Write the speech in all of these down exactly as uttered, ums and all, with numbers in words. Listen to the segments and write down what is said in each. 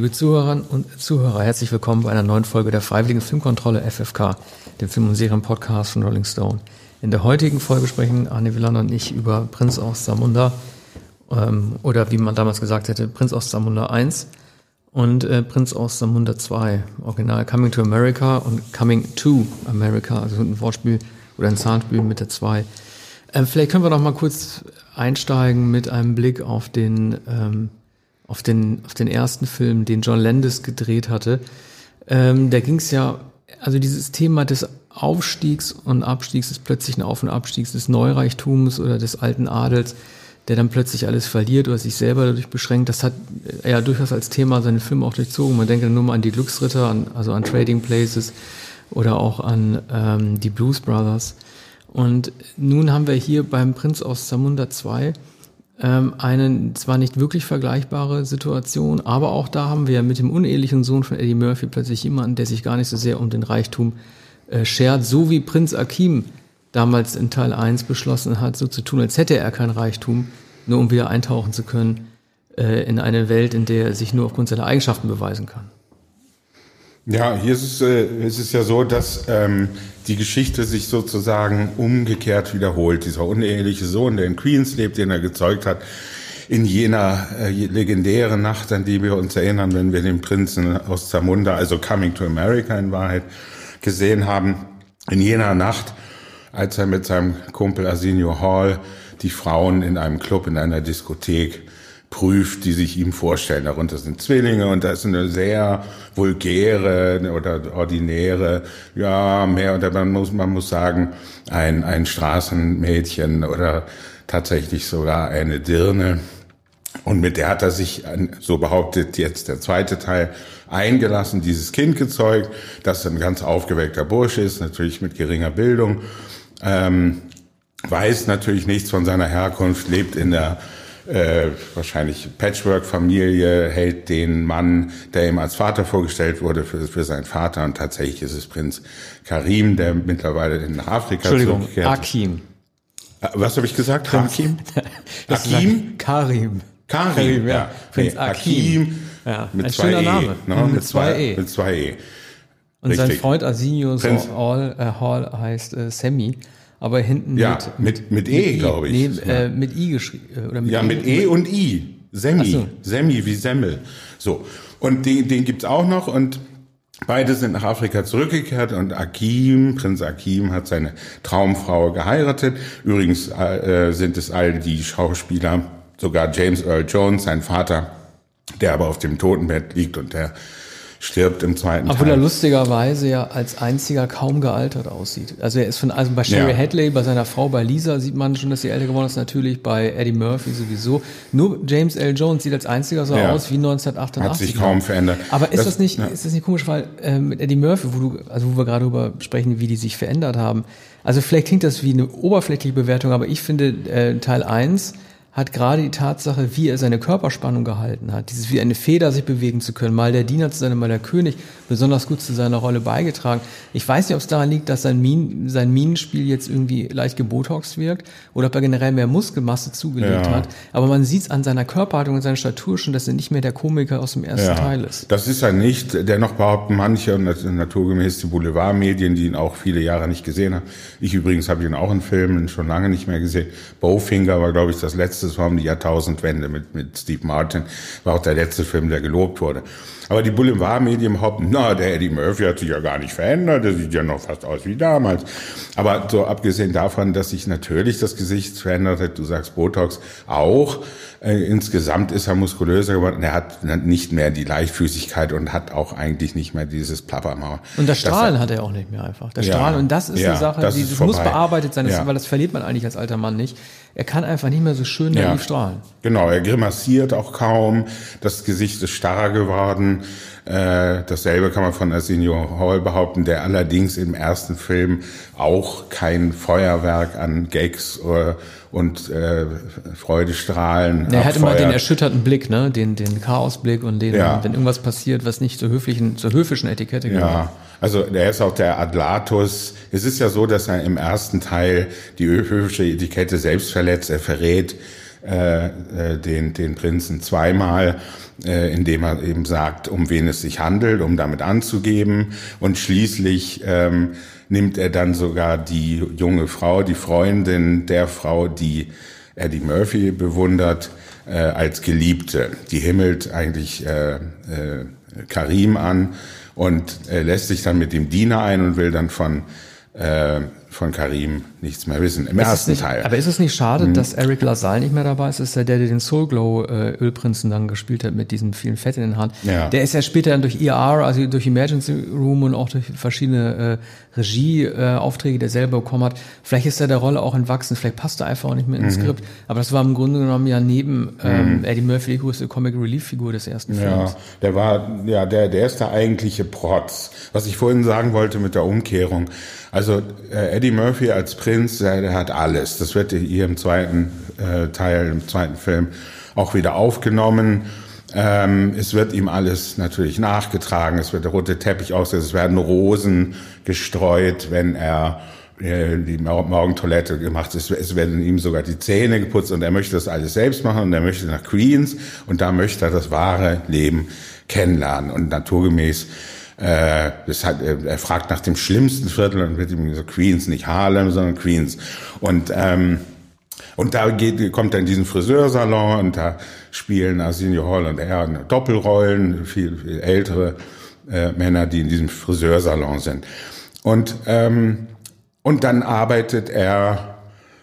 Liebe Zuhörerinnen und Zuhörer, herzlich willkommen bei einer neuen Folge der Freiwilligen Filmkontrolle F F K, dem Film- und Serienpodcast von Rolling Stone. In der heutigen Folge sprechen Arne Wielander und ich über Prinz aus Zamunda, ähm, oder wie man damals gesagt hätte, Prinz aus Zamunda eins und äh, Prinz aus Zamunda zwei, original Coming to America und Coming to America, also ein Wortspiel oder ein Zahnspiel mit der zwei. Ähm, vielleicht können wir noch mal kurz einsteigen mit einem Blick auf den ähm, auf den auf den ersten Film, den John Landis gedreht hatte. Ähm, da ging es ja, also dieses Thema des Aufstiegs und Abstiegs, des plötzlichen Auf- und Abstiegs des Neureichtums oder des alten Adels, der dann plötzlich alles verliert oder sich selber dadurch beschränkt, das hat er ja durchaus als Thema seine Filme auch durchzogen. Man denke nur mal an die Glücksritter, an, also an Trading Places oder auch an ähm, die Blues Brothers. Und nun haben wir hier beim Prinz aus Zamunda zwei ähm, eine zwar nicht wirklich vergleichbare Situation, aber auch da haben wir mit dem unehelichen Sohn von Eddie Murphy plötzlich jemanden, der sich gar nicht so sehr um den Reichtum äh, schert, so wie Prinz Akeem damals in Teil eins beschlossen hat, so zu tun, als hätte er kein Reichtum, nur um wieder eintauchen zu können äh, in eine Welt, in der er sich nur aufgrund seiner Eigenschaften beweisen kann. Ja, hier ist es, äh, ist es ja so, dass ähm, die Geschichte sich sozusagen umgekehrt wiederholt. Dieser uneheliche Sohn, der in Queens lebt, den er gezeugt hat, in jener äh, legendären Nacht, an die wir uns erinnern, wenn wir den Prinzen aus Zamunda, also Coming to America in Wahrheit, gesehen haben. In jener Nacht, als er mit seinem Kumpel Arsenio Hall die Frauen in einem Club, in einer Diskothek prüft, die sich ihm vorstellen. Darunter sind Zwillinge und da ist eine sehr vulgäre oder ordinäre, ja, mehr oder man muss, man muss sagen, ein, ein Straßenmädchen oder tatsächlich sogar eine Dirne. Und mit der hat er sich, so behauptet jetzt der zweite Teil, eingelassen, dieses Kind gezeugt, das ein ganz aufgeweckter Bursche ist, natürlich mit geringer Bildung, ähm, weiß natürlich nichts von seiner Herkunft, lebt in der äh, wahrscheinlich Patchwork-Familie, hält den Mann, der ihm als Vater vorgestellt wurde, für, für seinen Vater. Und tatsächlich ist es Prinz Karim, der mittlerweile nach Afrika Entschuldigung, zurückkehrt. Akeem. Was habe ich gesagt? Prinz, Hakim? Akeem? Karim. Karim, Karim, ja. ja. Prinz nee, Akeem. Ja, mit ein zwei schöner E, Name. Ne? Mit, mit zwei E. Mit zwei E. Und Richtig. sein Freund Arsenio Prinz- Hall, äh, Hall heißt äh, Sammy, aber hinten Ja, mit, mit, mit E, I, glaube ich. Nee, äh, mit I geschrieben. Oder mit Ja, I, mit E und I. Semmi. Ach so. Semmi wie Semmel. So. Und den, den gibt's auch noch und beide sind nach Afrika zurückgekehrt und Akeem, Prinz Akeem, hat seine Traumfrau geheiratet. Übrigens äh, sind es all die Schauspieler, sogar James Earl Jones, sein Vater, der aber auf dem Totenbett liegt und der stirbt im zweiten Obwohl Teil. er lustigerweise ja als einziger kaum gealtert aussieht. Also er ist von, also bei Sherry Ja. Hadley, bei seiner Frau, bei Lisa sieht man schon, dass sie älter geworden ist, natürlich bei Eddie Murphy sowieso. Nur James L. Jones sieht als einziger so Ja. aus wie neunzehnhundertachtundachtzig. Hat sich kaum verändert. Aber ist das, Das- nicht, ja. ist das nicht komisch, weil äh, mit Eddie Murphy, wo du, also wo wir gerade darüber sprechen, wie die sich verändert haben. Also vielleicht klingt das wie eine oberflächliche Bewertung, aber ich finde äh, Teil eins hat gerade die Tatsache, wie er seine Körperspannung gehalten hat, dieses wie eine Feder sich bewegen zu können, mal der Diener zu sein, mal der König, besonders gut zu seiner Rolle beigetragen. Ich weiß nicht, ob es daran liegt, dass sein, Minen, sein Minenspiel jetzt irgendwie leicht gebotoxt wirkt oder ob er generell mehr Muskelmasse zugelegt Ja. hat, aber man sieht es an seiner Körperhaltung und seiner Statur schon, dass er nicht mehr der Komiker aus dem ersten Ja, Teil ist. das ist er nicht. Dennoch behaupten manche, und das sind naturgemäß die Boulevardmedien, die ihn auch viele Jahre nicht gesehen haben. Ich übrigens habe ihn auch in Filmen schon lange nicht mehr gesehen. Bowfinger war, glaube ich, das letzte, das war um die Jahrtausendwende mit, mit Steve Martin, war auch der letzte Film, der gelobt wurde. Aber die Boulevardmedien behaupten, na, der Eddie Murphy hat sich ja gar nicht verändert, der sieht ja noch fast aus wie damals. Aber so abgesehen davon, dass sich natürlich das Gesicht verändert hat, du sagst Botox auch, äh, insgesamt ist er muskulöser geworden. Er hat nicht mehr die Leichtfüßigkeit und hat auch eigentlich nicht mehr dieses Plappermaul. Und das Strahlen Das- hat er auch nicht mehr einfach. Das Ja, Strahlen, und das ist ja, eine Sache, das die ist das muss vorbei. bearbeitet sein, das, Ja. weil das verliert man eigentlich als alter Mann nicht. Er kann einfach nicht mehr so schön naiv Ja. strahlen. Genau, er grimassiert auch kaum, das Gesicht ist starrer geworden. Äh, dasselbe kann man von Arsenio Hall behaupten, der allerdings im ersten Film auch kein Feuerwerk an Gags äh, und äh, Freudestrahlen Er hat immer abfeuert. den erschütterten Blick, ne, den den Chaosblick und den, Ja. wenn irgendwas passiert, was nicht zur höflichen, zur höfischen Etikette gehört. Ja, also der ist auch der Adlatus. Es ist ja so, dass er im ersten Teil die höfische Etikette selbst verletzt. Er verrät äh, äh, den, den Prinzen zweimal, äh, indem er eben sagt, um wen es sich handelt, um damit anzugeben. Und schließlich ähm, nimmt er dann sogar die junge Frau, die Freundin der Frau, die Eddie Murphy bewundert, äh, als Geliebte. Die himmelt eigentlich äh, äh, Karim an und äh, lässt sich dann mit dem Diener ein und will dann von äh, von Karim nichts mehr wissen, im ist ersten nicht, Teil. Aber ist es nicht schade, mhm. dass Eric LaSalle nicht mehr dabei ist? Das ist ja der, der den Soul Glow äh, Ölprinzen dann gespielt hat mit diesem vielen Fett in den Haaren. Ja. Der ist ja später dann durch E R, also durch Emergency Room und auch durch verschiedene äh, Regieaufträge, äh, der selber bekommen hat. Vielleicht ist er der Rolle auch entwachsen, vielleicht passt er einfach auch nicht mehr ins mhm. Skript. Aber das war im Grunde genommen ja neben ähm, mhm. Eddie Murphy die größte Comic Relief Figur des ersten Films. Ja, der war, ja, der, der ist der eigentliche Protz. Was ich vorhin sagen wollte mit der Umkehrung. Also äh, Eddie Murphy als Prinz, der, der hat alles. Das wird hier im zweiten äh, Teil, im zweiten Film auch wieder aufgenommen. Ähm, es wird ihm alles natürlich nachgetragen. Es wird der rote Teppich ausgesetzt. Es werden Rosen gestreut, wenn er äh, die Morgentoilette gemacht ist. Es werden ihm sogar die Zähne geputzt und er möchte das alles selbst machen und er möchte nach Queens und da möchte er das wahre Leben kennenlernen und naturgemäß Äh, das hat, er fragt nach dem schlimmsten Viertel und wird ihm gesagt, Queens, nicht Harlem, sondern Queens. Und ähm, und da geht, kommt er in diesen Friseursalon und da spielen Arsenio Hall und er Doppelrollen, viel, viel ältere äh, Männer, die in diesem Friseursalon sind. Und ähm, und dann arbeitet er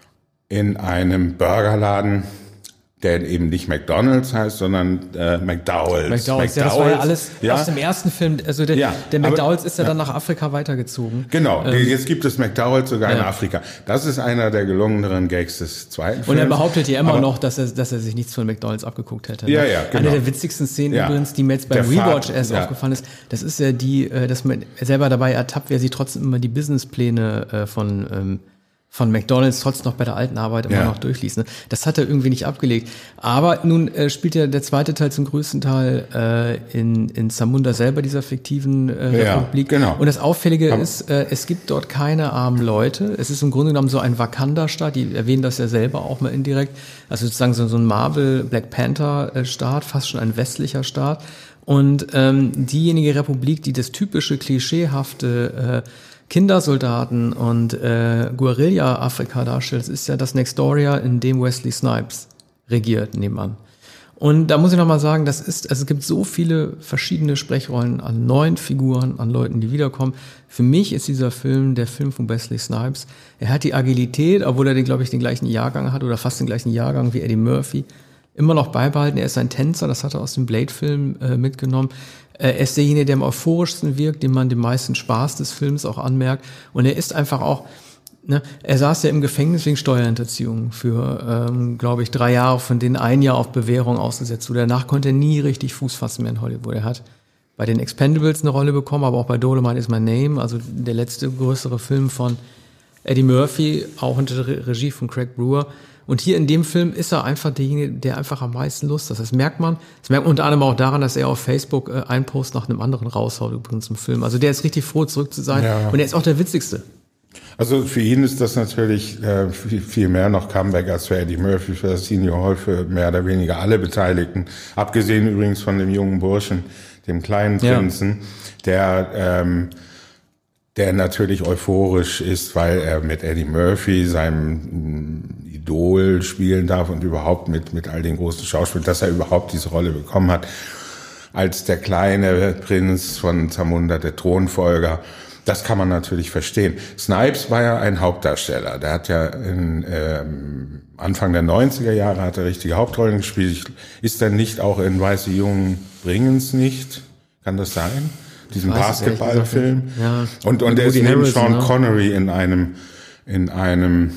in einem Burgerladen, der eben nicht McDonald's heißt, sondern äh, McDowell's. McDowell's. McDowell's, ja, das war ja alles ja. aus dem ersten Film. Also der, ja, der McDowell's aber, ist ja dann nach Afrika weitergezogen. Genau, ähm, jetzt gibt es McDowell's sogar ja. in Afrika. Das ist einer der gelungeneren Gags des zweiten Films. Und er behauptet ja immer aber, noch, dass er, dass er sich nichts von McDowell's abgeguckt hätte. Ne? Ja, ja, genau. Eine der witzigsten Szenen ja. übrigens, die mir jetzt beim der Rewatch Fahrt, erst ja. aufgefallen ist, das ist ja die, dass man selber dabei ertappt, wer sich trotzdem immer die Businesspläne von ähm, von McDonald's trotzdem noch bei der alten Arbeit immer ja. noch durchliest. Ne? Das hat er irgendwie nicht abgelegt. Aber nun äh, spielt ja der zweite Teil zum größten Teil äh, in, in Zamunda selber, dieser fiktiven äh, ja, Republik. Genau. Und das Auffällige Aber ist, äh, es gibt dort keine armen Leute. Es ist im Grunde genommen so ein Wakanda-Staat. Die erwähnen das ja selber auch mal indirekt. Also sozusagen so, so ein Marvel Black Panther-Staat, fast schon ein westlicher Staat. Und ähm, diejenige Republik, die das typische, klischeehafte äh, Kindersoldaten und äh, Guerilla-Afrika darstellt, das ist ja das Nextdoria, in dem Wesley Snipes regiert, nebenan. Und da muss ich nochmal sagen, das ist, also es gibt so viele verschiedene Sprechrollen an neuen Figuren, an Leuten, die wiederkommen. Für mich ist dieser Film der Film von Wesley Snipes. Er hat die Agilität, obwohl er den, glaube ich, den gleichen Jahrgang hat oder fast den gleichen Jahrgang wie Eddie Murphy, immer noch beibehalten. Er ist ein Tänzer, das hat er aus dem Blade-Film äh, mitgenommen. Er ist derjenige, der am euphorischsten wirkt, dem man den meisten Spaß des Films auch anmerkt. Und er ist einfach auch, ne, er saß ja im Gefängnis wegen Steuerhinterziehung für, ähm, glaube ich, drei Jahre, von denen ein Jahr auf Bewährung ausgesetzt wurde. Danach konnte er nie richtig Fuß fassen mehr in Hollywood. Er hat bei den Expendables eine Rolle bekommen, aber auch bei Dolomite is My Name, also der letzte größere Film von Eddie Murphy, auch unter der Regie von Craig Brewer. Und hier in dem Film ist er einfach derjenige, der einfach am meisten Lust hat. Das merkt man. Das merkt man unter anderem auch daran, dass er auf Facebook äh, einen Post nach einem anderen raushaut übrigens im Film. Also der ist richtig froh, zurück zu sein. Ja. Und er ist auch der Witzigste. Also für ihn ist das natürlich äh, viel, viel mehr noch Comeback als für Eddie Murphy, für Arsenio Hall, für mehr oder weniger alle Beteiligten. Abgesehen übrigens von dem jungen Burschen, dem kleinen Prinzen, ja. der... Ähm, der natürlich euphorisch ist, weil er mit Eddie Murphy, seinem Idol, spielen darf und überhaupt mit mit all den großen Schauspielern, dass er überhaupt diese Rolle bekommen hat, als der kleine Prinz von Zamunda, der Thronfolger. Das kann man natürlich verstehen. Snipes war ja ein Hauptdarsteller. Der hat ja in, ähm, Anfang der neunziger Jahre hat er richtige Hauptrollen gespielt. Ist er nicht auch in Weiße Jungen bringen's nicht? Kann das sein? Diesen Basketballfilm. Ja. Und, und er ist neben Sean Connery in einem, in einem,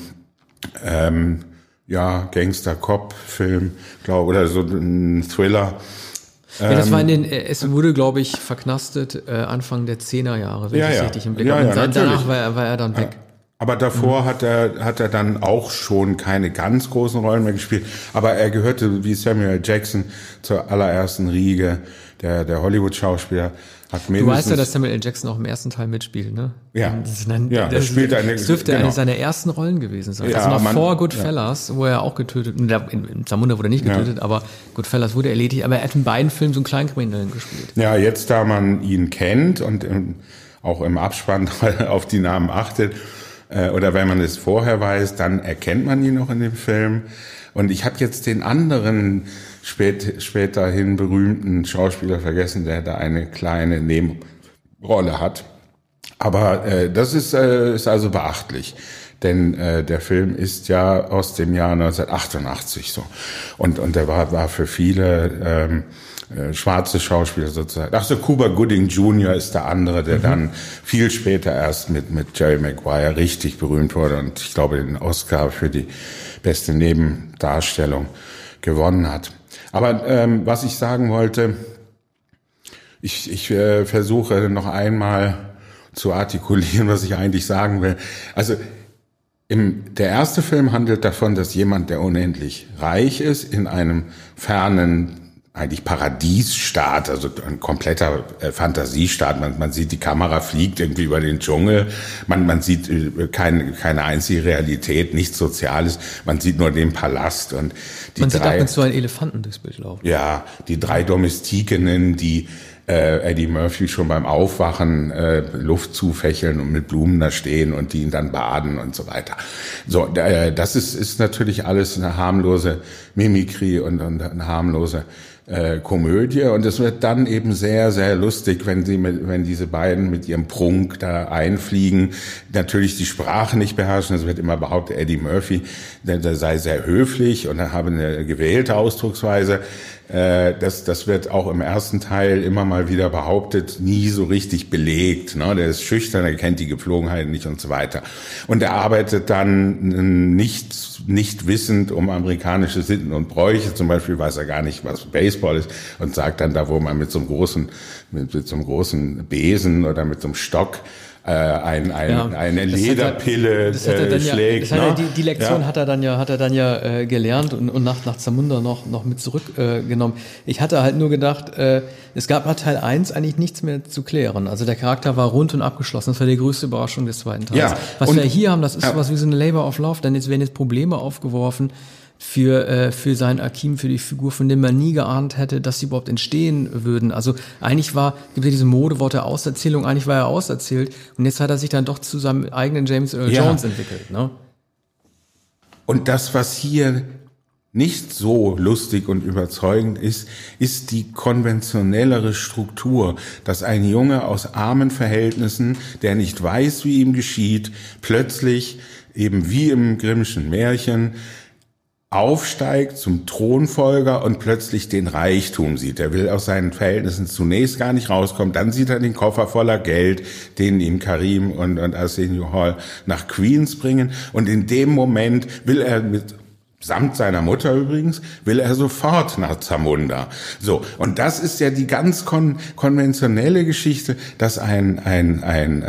ähm, ja, Gangster-Cop-Film, glaube, oder so ein Thriller. Ja, das war in den, es wurde, glaube ich, verknastet, äh, Anfang der zehner Jahre, wenn ja, ich das ja. richtig im Blick ja, habe. Ja, und danach war er, war er dann weg. Aber davor mhm. hat er, hat er dann auch schon keine ganz großen Rollen mehr gespielt. Aber er gehörte, wie Samuel Jackson, zur allerersten Riege der, der Hollywood-Schauspieler. Hat du weißt ja, dass Samuel L. Jackson auch im ersten Teil mitspielt, ne? Ja, das, ist ein, ja, das, das spielt eine, das dürfte genau. eine seiner ersten Rollen gewesen sein. Ja, also noch man, vor Goodfellas, ja. wo er auch getötet, in, in Zamunda wurde er nicht getötet, ja. aber Goodfellas wurde erledigt, aber er hat in beiden Filmen so einen Kleinkriminellen gespielt. Ja, jetzt da man ihn kennt und im, auch im Abspann auf die Namen achtet, äh, oder wenn man es vorher weiß, dann erkennt man ihn noch in dem Film. Und ich habe jetzt den anderen spät, späterhin berühmten Schauspieler vergessen, der da eine kleine Nebenrolle hat. Aber äh, das ist, äh, ist also beachtlich, denn äh, der Film ist ja aus dem Jahr neunzehnhundertachtundachtzig so und und der war war für viele ähm, äh, schwarze Schauspieler sozusagen. Ach so, Cuba Gooding Junior ist der andere, der mhm. dann viel später erst mit mit Jerry Maguire richtig berühmt wurde und ich glaube den Oscar für die beste Nebendarstellung gewonnen hat. Aber ähm, was ich sagen wollte, ich, ich äh, versuche noch einmal zu artikulieren, was ich eigentlich sagen will. Also im, der erste Film handelt davon, dass jemand, der unendlich reich ist, in einem fernen, eigentlich Paradiesstaat, also ein kompletter äh, Fantasiestaat. Man, man sieht, die Kamera fliegt irgendwie über den Dschungel. Man, man sieht äh, keine, keine einzige Realität, nichts Soziales. Man sieht nur den Palast und die man drei. Man sieht ab und zu einen Elefanten durchs Bild laufen. Ja, die drei Domestikinnen, die äh, Eddie Murphy schon beim Aufwachen äh, Luft zufächeln und mit Blumen da stehen und die ihn dann baden und so weiter. So, äh, das ist, ist natürlich alles eine harmlose Mimikrie und, und eine harmlose Äh, Komödie und es wird dann eben sehr, sehr lustig, wenn sie mit, wenn diese beiden mit ihrem Prunk da einfliegen, natürlich die Sprache nicht beherrschen. Es wird immer behauptet, Eddie Murphy, der, der sei sehr höflich und er habe eine gewählte Ausdrucksweise. Äh, das, das wird auch im ersten Teil immer mal wieder behauptet, nie so richtig belegt. Ne? Der ist schüchtern, er kennt die Gepflogenheiten nicht und so weiter. Und er arbeitet dann nicht, nicht wissend um amerikanische Sitten und Bräuche. Zum Beispiel weiß er gar nicht, was Baseball ist und sagt dann da, wo man mit so einem großen, mit, mit so einem großen Besen oder mit so einem Stock äh, ein, ein, ja, eine Lederpille das hat er, das hat er äh, schlägt. Ja, das ne? hat er, die, die Lektion ja. hat er dann ja, hat er dann ja äh, gelernt und, und nach, nach Zamunda noch, noch mit zurückgenommen. Äh, ich hatte halt nur gedacht, äh, es gab nach Teil eins eigentlich nichts mehr zu klären. Also der Charakter war rund und abgeschlossen. Das war die größte Überraschung des zweiten Teils. Ja, was wir hier haben, das ist ja. sowas wie so eine Labor of Love. Denn jetzt werden jetzt Probleme aufgeworfen für äh, für seinen Akim, für die Figur, von dem man nie geahnt hätte, dass sie überhaupt entstehen würden. Also eigentlich war, gibt ja diese Modewort der Auserzählung, eigentlich war er auserzählt und jetzt hat er sich dann doch zu seinem eigenen James Earl ja. Jones entwickelt. Ne? Und das, was hier nicht so lustig und überzeugend ist, ist die konventionellere Struktur, dass ein Junge aus armen Verhältnissen, der nicht weiß, wie ihm geschieht, plötzlich eben wie im Grimmschen Märchen aufsteigt zum Thronfolger und plötzlich den Reichtum sieht. Er will aus seinen Verhältnissen zunächst gar nicht rauskommen. Dann sieht er den Koffer voller Geld, den ihm Karim und, und Arsenio Hall nach Queens bringen. Und in dem Moment will er mit samt seiner Mutter übrigens, will er sofort nach Zamunda. So, und das ist ja die ganz kon- konventionelle Geschichte, dass ein ein ein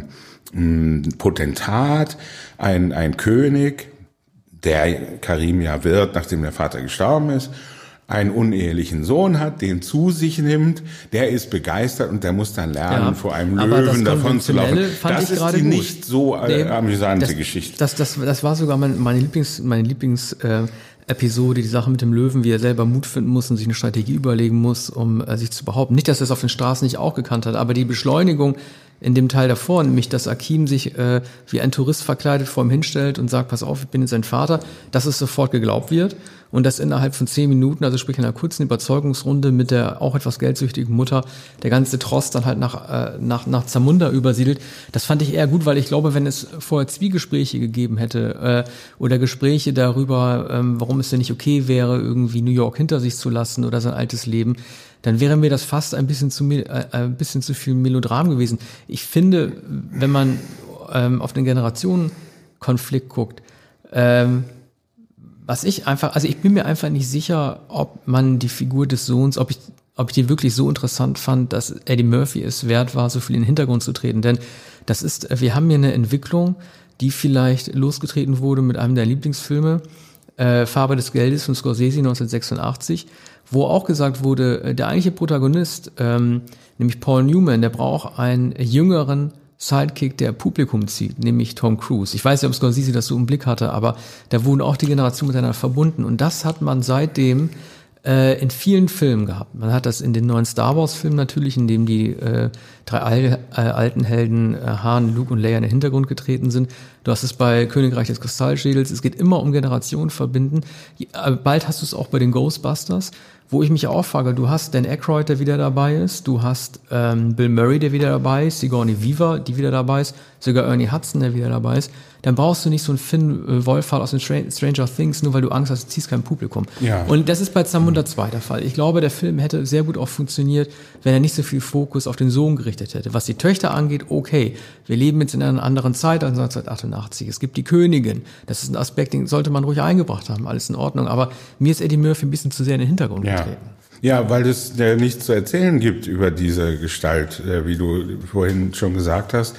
ähm, Potentat, ein ein König, der Karim ja wird, nachdem der Vater gestorben ist, einen unehelichen Sohn hat, den zu sich nimmt, der ist begeistert und der muss dann lernen, ja, vor einem Löwen davon zu laufen. Das ist die gut. nicht so äh, amüsante das, Geschichte. Das, das, das war sogar mein, meine Lieblings, meine Lieblings äh, Episode, die Sache mit dem Löwen, wie er selber Mut finden muss und sich eine Strategie überlegen muss, um äh, sich zu behaupten. Nicht, dass er es auf den Straßen nicht auch gekannt hat, aber die Beschleunigung in dem Teil davor, nämlich dass Akim sich äh, wie ein Tourist verkleidet vor ihm hinstellt und sagt, pass auf, ich bin jetzt sein Vater, dass es sofort geglaubt wird und dass innerhalb von zehn Minuten, also sprich in einer kurzen Überzeugungsrunde mit der auch etwas geldsüchtigen Mutter, der ganze Tross dann halt nach äh, nach nach Zamunda übersiedelt. Das fand ich eher gut, weil ich glaube, wenn es vorher Zwiegespräche gegeben hätte äh, oder Gespräche darüber, ähm, warum es denn nicht okay wäre, irgendwie New York hinter sich zu lassen oder sein altes Leben, dann wäre mir das fast ein bisschen zu äh, ein bisschen zu viel Melodram gewesen. Ich finde, wenn man ähm, auf den Generationenkonflikt guckt, ähm, was ich einfach, also ich bin mir einfach nicht sicher, ob man die Figur des Sohns, ob ich ob ich die wirklich so interessant fand, dass Eddie Murphy es wert war, so viel in den Hintergrund zu treten. Denn das ist, wir haben hier eine Entwicklung, die vielleicht losgetreten wurde mit einem der Lieblingsfilme äh, Farbe des Geldes von Scorsese neunzehnhundertsechsundachtzig, wo auch gesagt wurde, der eigentliche Protagonist, ähm, nämlich Paul Newman, der braucht einen jüngeren Sidekick, der Publikum zieht, nämlich Tom Cruise. Ich weiß nicht, ob Scorsese das so im Blick hatte, aber da wurden auch die Generationen miteinander verbunden. Und das hat man seitdem äh, in vielen Filmen gehabt. Man hat das in den neuen Star Wars Filmen natürlich, in dem die äh, drei al- äh, alten Helden äh, Han, Luke und Leia in den Hintergrund getreten sind. Du hast es bei Königreich des Kristallschädels. Es geht immer um Generationen verbinden. Äh, bald hast du es auch bei den Ghostbusters, wo ich mich auch frage, du hast Dan Aykroyd, der wieder dabei ist, du hast ähm, Bill Murray, der wieder dabei ist, Sigourney Weaver, die wieder dabei ist, sogar Ernie Hudson, der wieder dabei ist. Dann brauchst du nicht so einen Finn äh, Wolfhard aus den Str- Stranger Things, nur weil du Angst hast, du ziehst kein Publikum. Ja. Und das ist bei Zamunda zwei der Fall. Ich glaube, der Film hätte sehr gut auch funktioniert, wenn er nicht so viel Fokus auf den Sohn gerichtet hätte. Was die Töchter angeht, okay, wir leben jetzt in einer anderen Zeit als neunzehnhundertachtundachtzig. Es gibt die Königin. Das ist ein Aspekt, den sollte man ruhig eingebracht haben. Alles in Ordnung. Aber mir ist Eddie Murphy ein bisschen zu sehr in den Hintergrund Ja. getreten. Ja, weil es ja nichts zu erzählen gibt über diese Gestalt, äh, wie du vorhin schon gesagt hast.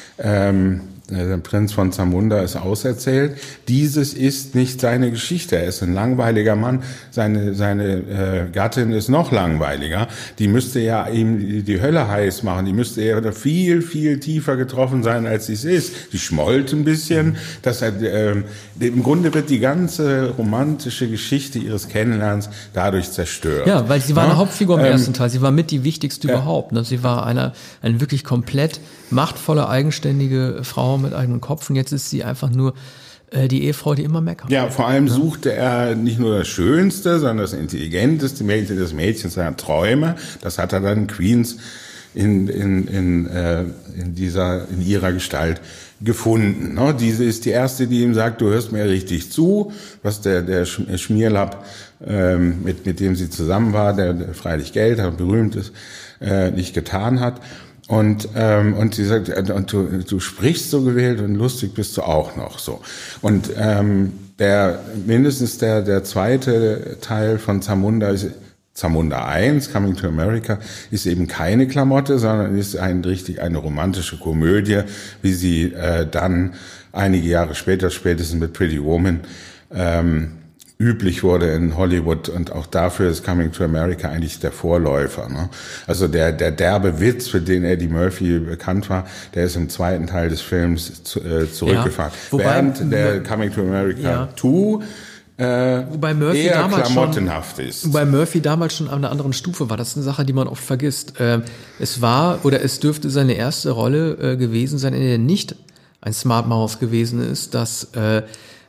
Ähm, der Prinz von Zamunda ist auserzählt. Dieses ist nicht seine Geschichte. Er ist ein langweiliger Mann. Seine seine äh, Gattin ist noch langweiliger. Die müsste ja ihm die, die Hölle heiß machen. Die müsste ja viel, viel tiefer getroffen sein, als sie es ist. Die schmollt ein bisschen. Das hat, äh, im Grunde wird die ganze romantische Geschichte ihres Kennenlernens dadurch zerstört. Ja, weil sie war ja? eine Hauptfigur im ähm, ersten Teil. Sie war mit die wichtigste ja. überhaupt. Ne? Sie war eine, eine wirklich komplett machtvolle, eigenständige Frau mit eigenem Kopf. Und jetzt ist sie einfach nur äh, die Ehefrau, die immer meckert. Ja, vor allem suchte er nicht nur das Schönste, sondern das intelligenteste Mädchen des Mädchens seiner Träume. Das hat er dann Queens in, in, in, äh, in, dieser, in ihrer Gestalt gefunden. Ne? Diese ist die erste, die ihm sagt, du hörst mir richtig zu, was der, der Schmierlapp, ähm, mit, mit dem sie zusammen war, der, der freilich Geld hat, berühmt ist, äh, nicht getan hat. Und ähm, und sie sagt, und du, du sprichst so gewählt und lustig bist du auch noch so. Und ähm, der mindestens der der zweite Teil von Zamunda ist Zamunda eins, Coming to America, ist eben keine Klamotte, sondern ist ein richtig eine romantische Komödie, wie sie äh, dann einige Jahre später, spätestens mit Pretty Woman, ähm, üblich wurde in Hollywood, und auch dafür ist Coming to America eigentlich der Vorläufer. Ne? Also der der derbe Witz, für den Eddie Murphy bekannt war, der ist im zweiten Teil des Films zu, äh, zurückgefahren. Ja, wobei, Während der Coming to America ja. zwei äh, wobei Murphy eher damals klamottenhaft schon, ist. Wobei Murphy damals schon an einer anderen Stufe war. Das ist eine Sache, die man oft vergisst. Ähm, es war oder es dürfte seine erste Rolle äh, gewesen sein, in der nicht ein Smart Mouse gewesen ist, das äh,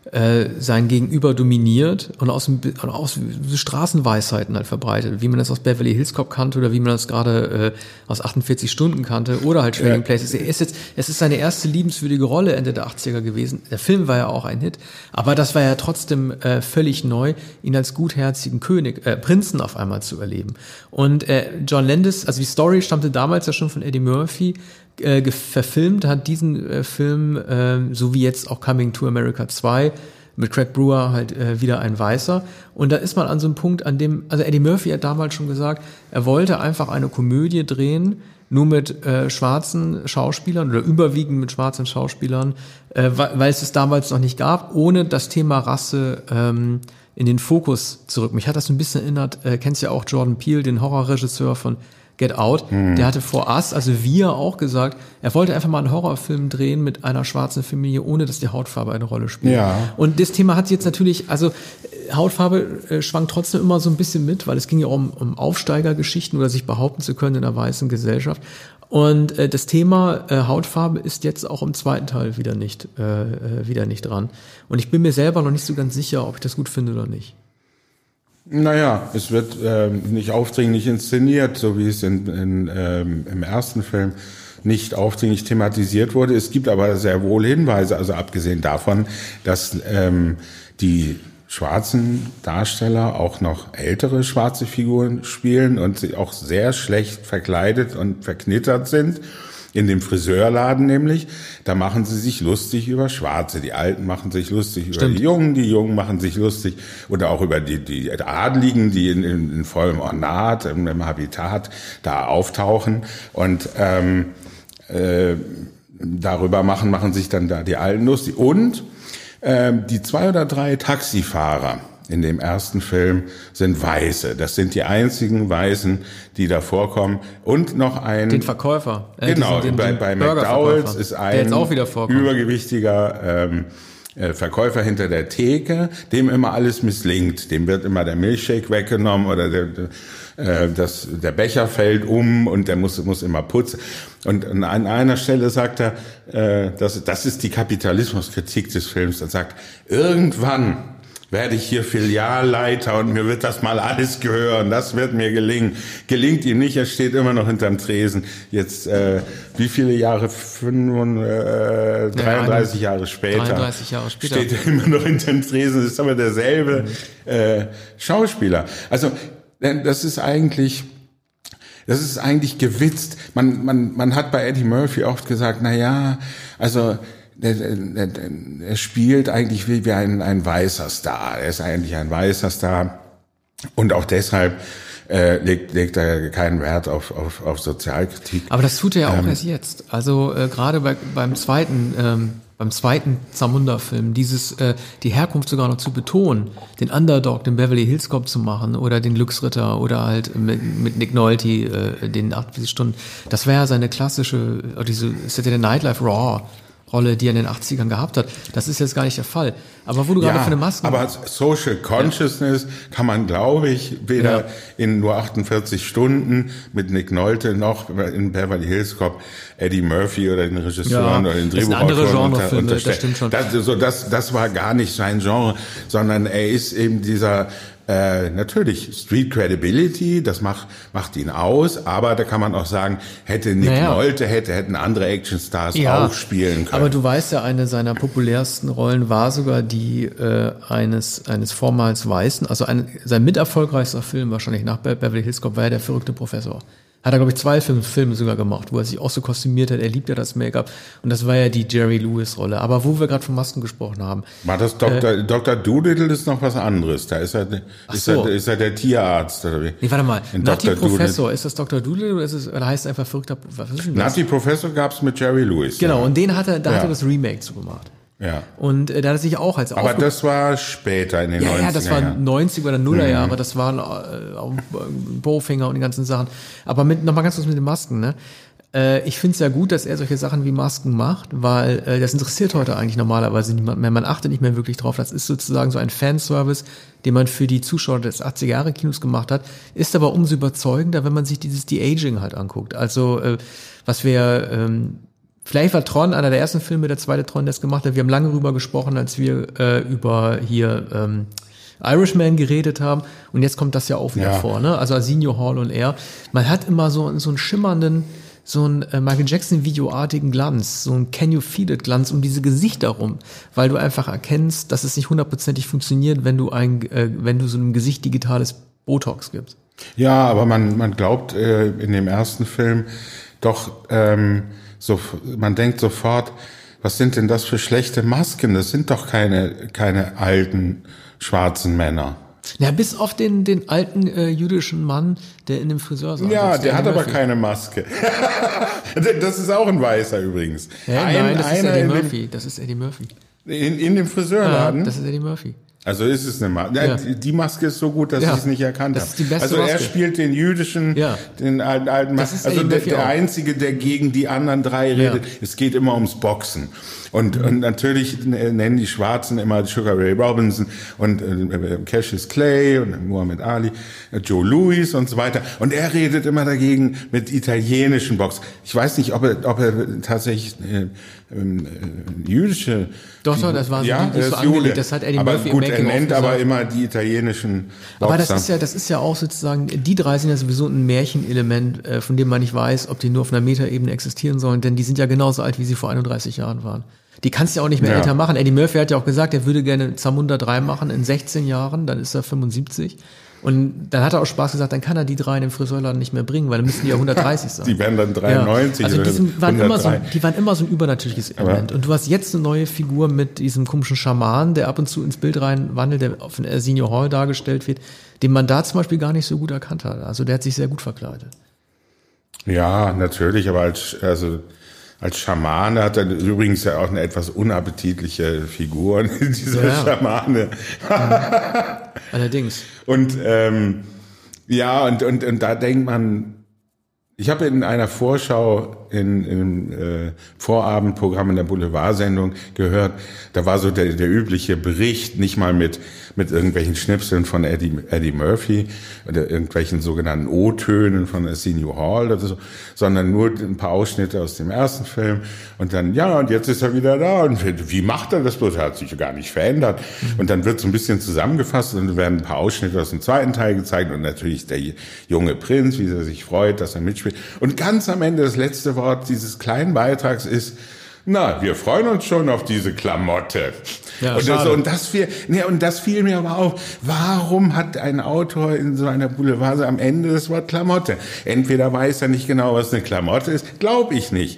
sein Gegenüber dominiert und aus, dem, aus Straßenweisheiten halt verbreitet, wie man das aus Beverly Hills Cop kannte oder wie man das gerade äh, aus achtundvierzig Stunden kannte oder halt Trading ja. Places. Es ist, jetzt, es ist seine erste liebenswürdige Rolle Ende der achtziger gewesen. Der Film war ja auch ein Hit, aber das war ja trotzdem äh, völlig neu, ihn als gutherzigen König, äh, Prinzen auf einmal zu erleben. Und äh, John Landis, also die Story stammte damals ja schon von Eddie Murphy, Äh, verfilmt, hat diesen äh, Film, äh, so wie jetzt auch Coming to America zwei, mit Craig Brewer halt äh, wieder ein Weißer. Und da ist man an so einem Punkt, an dem, also Eddie Murphy hat damals schon gesagt, er wollte einfach eine Komödie drehen, nur mit äh, schwarzen Schauspielern oder überwiegend mit schwarzen Schauspielern, äh, weil, weil es es damals noch nicht gab, ohne das Thema Rasse ähm, in den Fokus zu rücken. Mich hat das ein bisschen erinnert, äh, kennst ja auch Jordan Peele, den Horrorregisseur von Get Out, hm. der hatte vor Us, also wir auch gesagt, er wollte einfach mal einen Horrorfilm drehen mit einer schwarzen Familie, ohne dass die Hautfarbe eine Rolle spielt. Ja. Und das Thema hat jetzt natürlich, also Hautfarbe äh, schwankt trotzdem immer so ein bisschen mit, weil es ging ja um, um Aufsteigergeschichten oder sich behaupten zu können in einer weißen Gesellschaft. Und äh, das Thema äh, Hautfarbe ist jetzt auch im zweiten Teil wieder nicht, äh, wieder nicht dran. Und ich bin mir selber noch nicht so ganz sicher, ob ich das gut finde oder nicht. Naja, es wird ähm, nicht aufdringlich inszeniert, so wie es in, in, ähm, im ersten Film nicht aufdringlich thematisiert wurde. Es gibt aber sehr wohl Hinweise, also abgesehen davon, dass ähm, die schwarzen Darsteller auch noch ältere schwarze Figuren spielen und sie auch sehr schlecht verkleidet und verknittert sind. In dem Friseurladen nämlich, da machen sie sich lustig über Schwarze. Die Alten machen sich lustig über Stimmt. die Jungen, die Jungen machen sich lustig oder auch über die, die Adligen, die in, in, in vollem Ornat, im, im Habitat da auftauchen. Und ähm, äh, darüber machen, machen sich dann da die Alten lustig. Und Ähm, die zwei oder drei Taxifahrer in dem ersten Film sind Weiße. Das sind die einzigen Weißen, die da vorkommen. Und noch ein... Den Verkäufer. Äh, genau, diesen, den, bei, den bei McDowell's ist ein übergewichtiger ähm, äh, Verkäufer hinter der Theke, dem immer alles misslingt. Dem wird immer der Milchshake weggenommen oder der, der, äh, das, der Becher fällt um und der muss, muss immer putzen. Und an einer Stelle sagt er, äh, das, das ist die Kapitalismuskritik des Films. Er sagt, irgendwann werde ich hier Filialleiter und mir wird das mal alles gehören. Das wird mir gelingen. Gelingt ihm nicht, er steht immer noch hinterm Tresen. Jetzt, äh, wie viele Jahre? Fünf, äh, dreiunddreißig ja, Jahre später. dreiunddreißig Jahre später. Steht er immer noch hinterm Tresen. Das ist aber derselbe mhm. äh, Schauspieler. Also, das ist eigentlich... Das ist eigentlich gewitzt. Man, man, man hat bei Eddie Murphy oft gesagt, na ja, also, Der, der, der spielt eigentlich wie, wie ein, ein weißer Star. Er ist eigentlich ein weißer Star. Und auch deshalb äh, legt, legt er keinen Wert auf, auf, auf Sozialkritik. Aber das tut er ja auch ähm, erst jetzt. Also äh, gerade bei, beim zweiten ähm, beim zweiten Zamunda-Film, dieses äh, die Herkunft sogar noch zu betonen, den Underdog, den Beverly Hills Cop zu machen oder den Glücksritter oder halt mit, mit Nick Nolte äh, den achtundvierzig Stunden. Das wäre ja seine klassische, oder diese Saturday Night Live Raw Rolle, die er in den achtzigern gehabt hat. Das ist jetzt gar nicht der Fall. Aber wo du ja, gerade für eine Maske... aber Social Consciousness ja. kann man, glaube ich, weder ja. in nur achtundvierzig Stunden mit Nick Nolte noch in Beverly Hills Cop Eddie Murphy oder den Regisseuren ja, oder den Drehbuchautoren unter, unterstellen. Das stimmt schon. Das, so, das, das war gar nicht sein Genre, sondern er ist eben dieser... Äh, natürlich, Street Credibility, das macht, macht ihn aus, aber da kann man auch sagen, hätte Nick naja. Nolte, hätte, hätten andere Actionstars ja, auch spielen können. Aber du weißt ja, eine seiner populärsten Rollen war sogar die äh, eines eines vormals Weißen, also ein, sein miterfolgreichster Film wahrscheinlich nach Be- Beverly Hills Cop war ja Der verrückte Professor. Hat er, glaube ich, zwei Filme, Filme sogar gemacht, wo er sich auch so kostümiert hat. Er liebt ja das Make-up. Und das war ja die Jerry Lewis-Rolle. Aber wo wir gerade von Masken gesprochen haben. War das Doktor Äh, Doktor Doolittle ist noch was anderes. Da ist er, ist so. er, ist er der Tierarzt. Oder wie? Nee, warte mal. Nutty Professor, Doolittle. Ist das Doktor Doolittle oder ist es, oder heißt es einfach verrückter, was ist denn das? Nutty Professor gab's mit Jerry Lewis. Genau. Ja. Und den hat er, da ja. hat er das Remake zugemacht. Ja. Und äh, da hat er sich auch als Aber das war später in den ja, neunziger Ja, das war Jahren. neunziger oder Nuller Jahre, mhm. das waren äh, auch Bowfinger und die ganzen Sachen. Aber mit nochmal ganz kurz mit den Masken, ne? Äh, ich finde es ja gut, dass er solche Sachen wie Masken macht, weil äh, das interessiert heute eigentlich normalerweise niemand mehr. Man achtet nicht mehr wirklich drauf. Das ist sozusagen so ein Fanservice, den man für die Zuschauer des achtziger-Jahre-Kinos gemacht hat. Ist aber umso überzeugender, wenn man sich dieses De-Aging halt anguckt. Also, äh, was wir... Ähm, Vielleicht war Tron einer der ersten Filme, der zweite Tron, der es gemacht hat. Wir haben lange drüber gesprochen, als wir äh, über hier ähm, Irishman geredet haben. Und jetzt kommt das ja auch wieder ja. vor, ne? Also Arsenio Hall und er. Man hat immer so, so einen schimmernden, so einen äh, Michael Jackson-Videoartigen Glanz, so einen Can You Feel It Glanz um diese Gesichter rum, weil du einfach erkennst, dass es nicht hundertprozentig funktioniert, wenn du ein, äh, wenn du so einem Gesicht digitales Botox gibst. Ja, aber man, man glaubt äh, in dem ersten Film doch, ähm, so, man denkt sofort, was sind denn das für schlechte Masken? Das sind doch keine, keine alten schwarzen Männer. Ja, bis auf den, den alten äh, jüdischen Mann, der in dem Friseur saß. Ja, der hat aber keine Maske. Das ist auch ein Weißer übrigens. Ja, ein, nein, das ist Eddie dem, Murphy. Das ist Eddie Murphy. In, in dem Friseurladen? Ja, das ist Eddie Murphy. Also ist es eine Maske. Ja. Die Maske ist so gut, dass ja. ich es nicht erkannt habe. Das ist die beste also er Maske. Spielt den jüdischen, ja. den alten, alten Mann. Also der, der Einzige, der gegen die anderen drei redet. Ja. Es geht immer ums Boxen. Und, mhm. und natürlich nennen die Schwarzen immer Sugar Ray Robinson und äh, Cassius Clay und Muhammad Ali, äh, Joe Louis und so weiter. Und er redet immer dagegen mit italienischen Boxen. Ich weiß nicht, ob er, ob er tatsächlich äh, äh, jüdische... Doch, doch, das war so, ja, die, die das so Jude. angelegt. Das hat Eddie aber Murphy gut, im er nennt gesagt. aber immer die italienischen Boxer. Aber das ist ja, das ist ja auch sozusagen, die drei sind ja sowieso ein Märchenelement, äh, von dem man nicht weiß, ob die nur auf einer Metaebene existieren sollen, denn die sind ja genauso alt, wie sie vor einunddreißig Jahren waren. Die kannst du ja auch nicht mehr ja. älter machen. Eddie Murphy hat ja auch gesagt, er würde gerne Zamunda drei machen in sechzehn Jahren, dann ist er fünfundsiebzig. Und dann hat er auch Spaß gesagt, dann kann er die drei in den Friseurladen nicht mehr bringen, weil dann müssen die ja hundertdreißig sein. Die werden dann dreiundneunzig. Ja. Also die, sind, waren immer so, die waren immer so ein übernatürliches Element. Aber und du hast jetzt eine neue Figur mit diesem komischen Schaman, der ab und zu ins Bild reinwandelt, der von Arsenio Hall dargestellt wird, den man da zum Beispiel gar nicht so gut erkannt hat. Also der hat sich sehr gut verkleidet. Ja, natürlich, aber als, also als Schamane hat er übrigens ja auch eine etwas unappetitliche Figur, dieser ja. Schamane. Ja. Allerdings. Und ähm, ja, und, und, und da denkt man, ich habe in einer Vorschau in, im äh, Vorabendprogramm in der Boulevardsendung gehört, da war so der, der übliche Bericht, nicht mal mit mit irgendwelchen Schnipseln von Eddie, Eddie Murphy oder irgendwelchen sogenannten O-Tönen von Arsenio Hall oder so, sondern nur ein paar Ausschnitte aus dem ersten Film und dann, ja, und jetzt ist er wieder da und wie macht er das bloß? Er hat sich gar nicht verändert. Und dann wird so ein bisschen zusammengefasst und werden ein paar Ausschnitte aus dem zweiten Teil gezeigt und natürlich der junge Prinz, wie er sich freut, dass er mitspielt. Und ganz am Ende, das letzte Wort dieses kleinen Beitrags ist, na, wir freuen uns schon auf diese Klamotte. Ja, und, das, und, das fiel, nee, und das fiel mir aber auf. Warum hat ein Autor in so einer Boulevard am Ende das Wort Klamotte? Entweder weiß er nicht genau, was eine Klamotte ist, glaube ich nicht.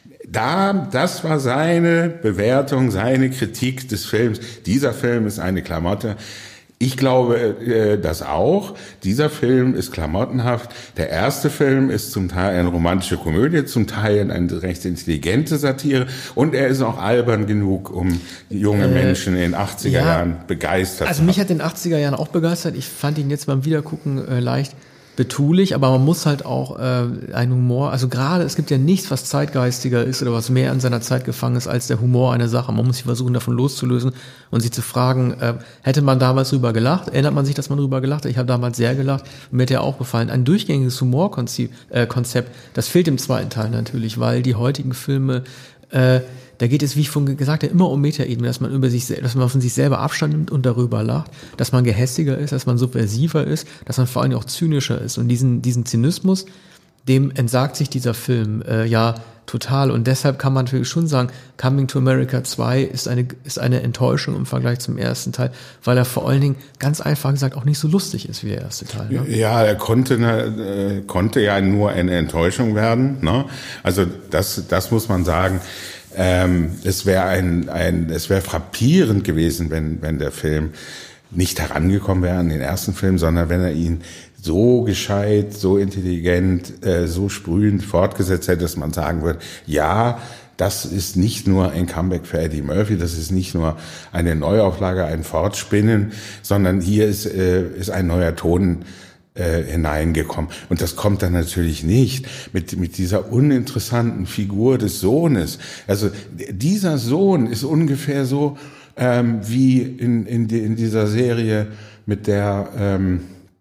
Da, das war seine Bewertung, seine Kritik des Films. Dieser Film ist eine Klamotte. Ich glaube äh, das auch. Dieser Film ist klamottenhaft. Der erste Film ist zum Teil eine romantische Komödie, zum Teil eine recht intelligente Satire und er ist auch albern genug, um junge äh, Menschen in den achtziger ja, Jahren begeistert Also mich hat in den achtziger Jahren auch begeistert. Ich fand ihn jetzt beim Wiedergucken äh, leicht betulich, aber man muss halt auch äh, einen Humor, also gerade, es gibt ja nichts, was zeitgeistiger ist oder was mehr in seiner Zeit gefangen ist als der Humor einer Sache. Man muss sich versuchen, davon loszulösen und sich zu fragen, äh, hätte man damals drüber gelacht? Erinnert man sich, dass man drüber gelacht hat? Ich habe damals sehr gelacht. Mir hat ja auch gefallen. Ein durchgängiges Humorkonzept, äh, Konzept, das fehlt im zweiten Teil natürlich, weil die heutigen Filme äh, da geht es, wie ich vorhin gesagt habe, immer um Metaebene, dass man über sich, dass man von sich selber Abstand nimmt und darüber lacht, dass man gehässiger ist, dass man subversiver ist, dass man vor allem auch zynischer ist. Und diesen, diesen Zynismus, dem entsagt sich dieser Film äh, ja total. Und deshalb kann man natürlich schon sagen, Coming to America zwei ist eine, ist eine Enttäuschung im Vergleich zum ersten Teil, weil er vor allen Dingen ganz einfach gesagt auch nicht so lustig ist wie der erste Teil. Ne? Ja, er konnte, äh, konnte ja nur eine Enttäuschung werden. Ne? Also das, das muss man sagen. Ähm, es wäre ein, ein, es wäre frappierend gewesen, wenn, wenn der Film nicht herangekommen wäre an den ersten Film, sondern wenn er ihn so gescheit, so intelligent, äh, so sprühend fortgesetzt hätte, dass man sagen würde, ja, das ist nicht nur ein Comeback für Eddie Murphy, das ist nicht nur eine Neuauflage, ein Fortspinnen, sondern hier ist, äh, ist ein neuer Ton Äh, hineingekommen. Und das kommt dann natürlich nicht mit, mit dieser uninteressanten Figur des Sohnes. Also dieser Sohn ist ungefähr so ähm, wie in, in, die, in dieser Serie mit der ähm,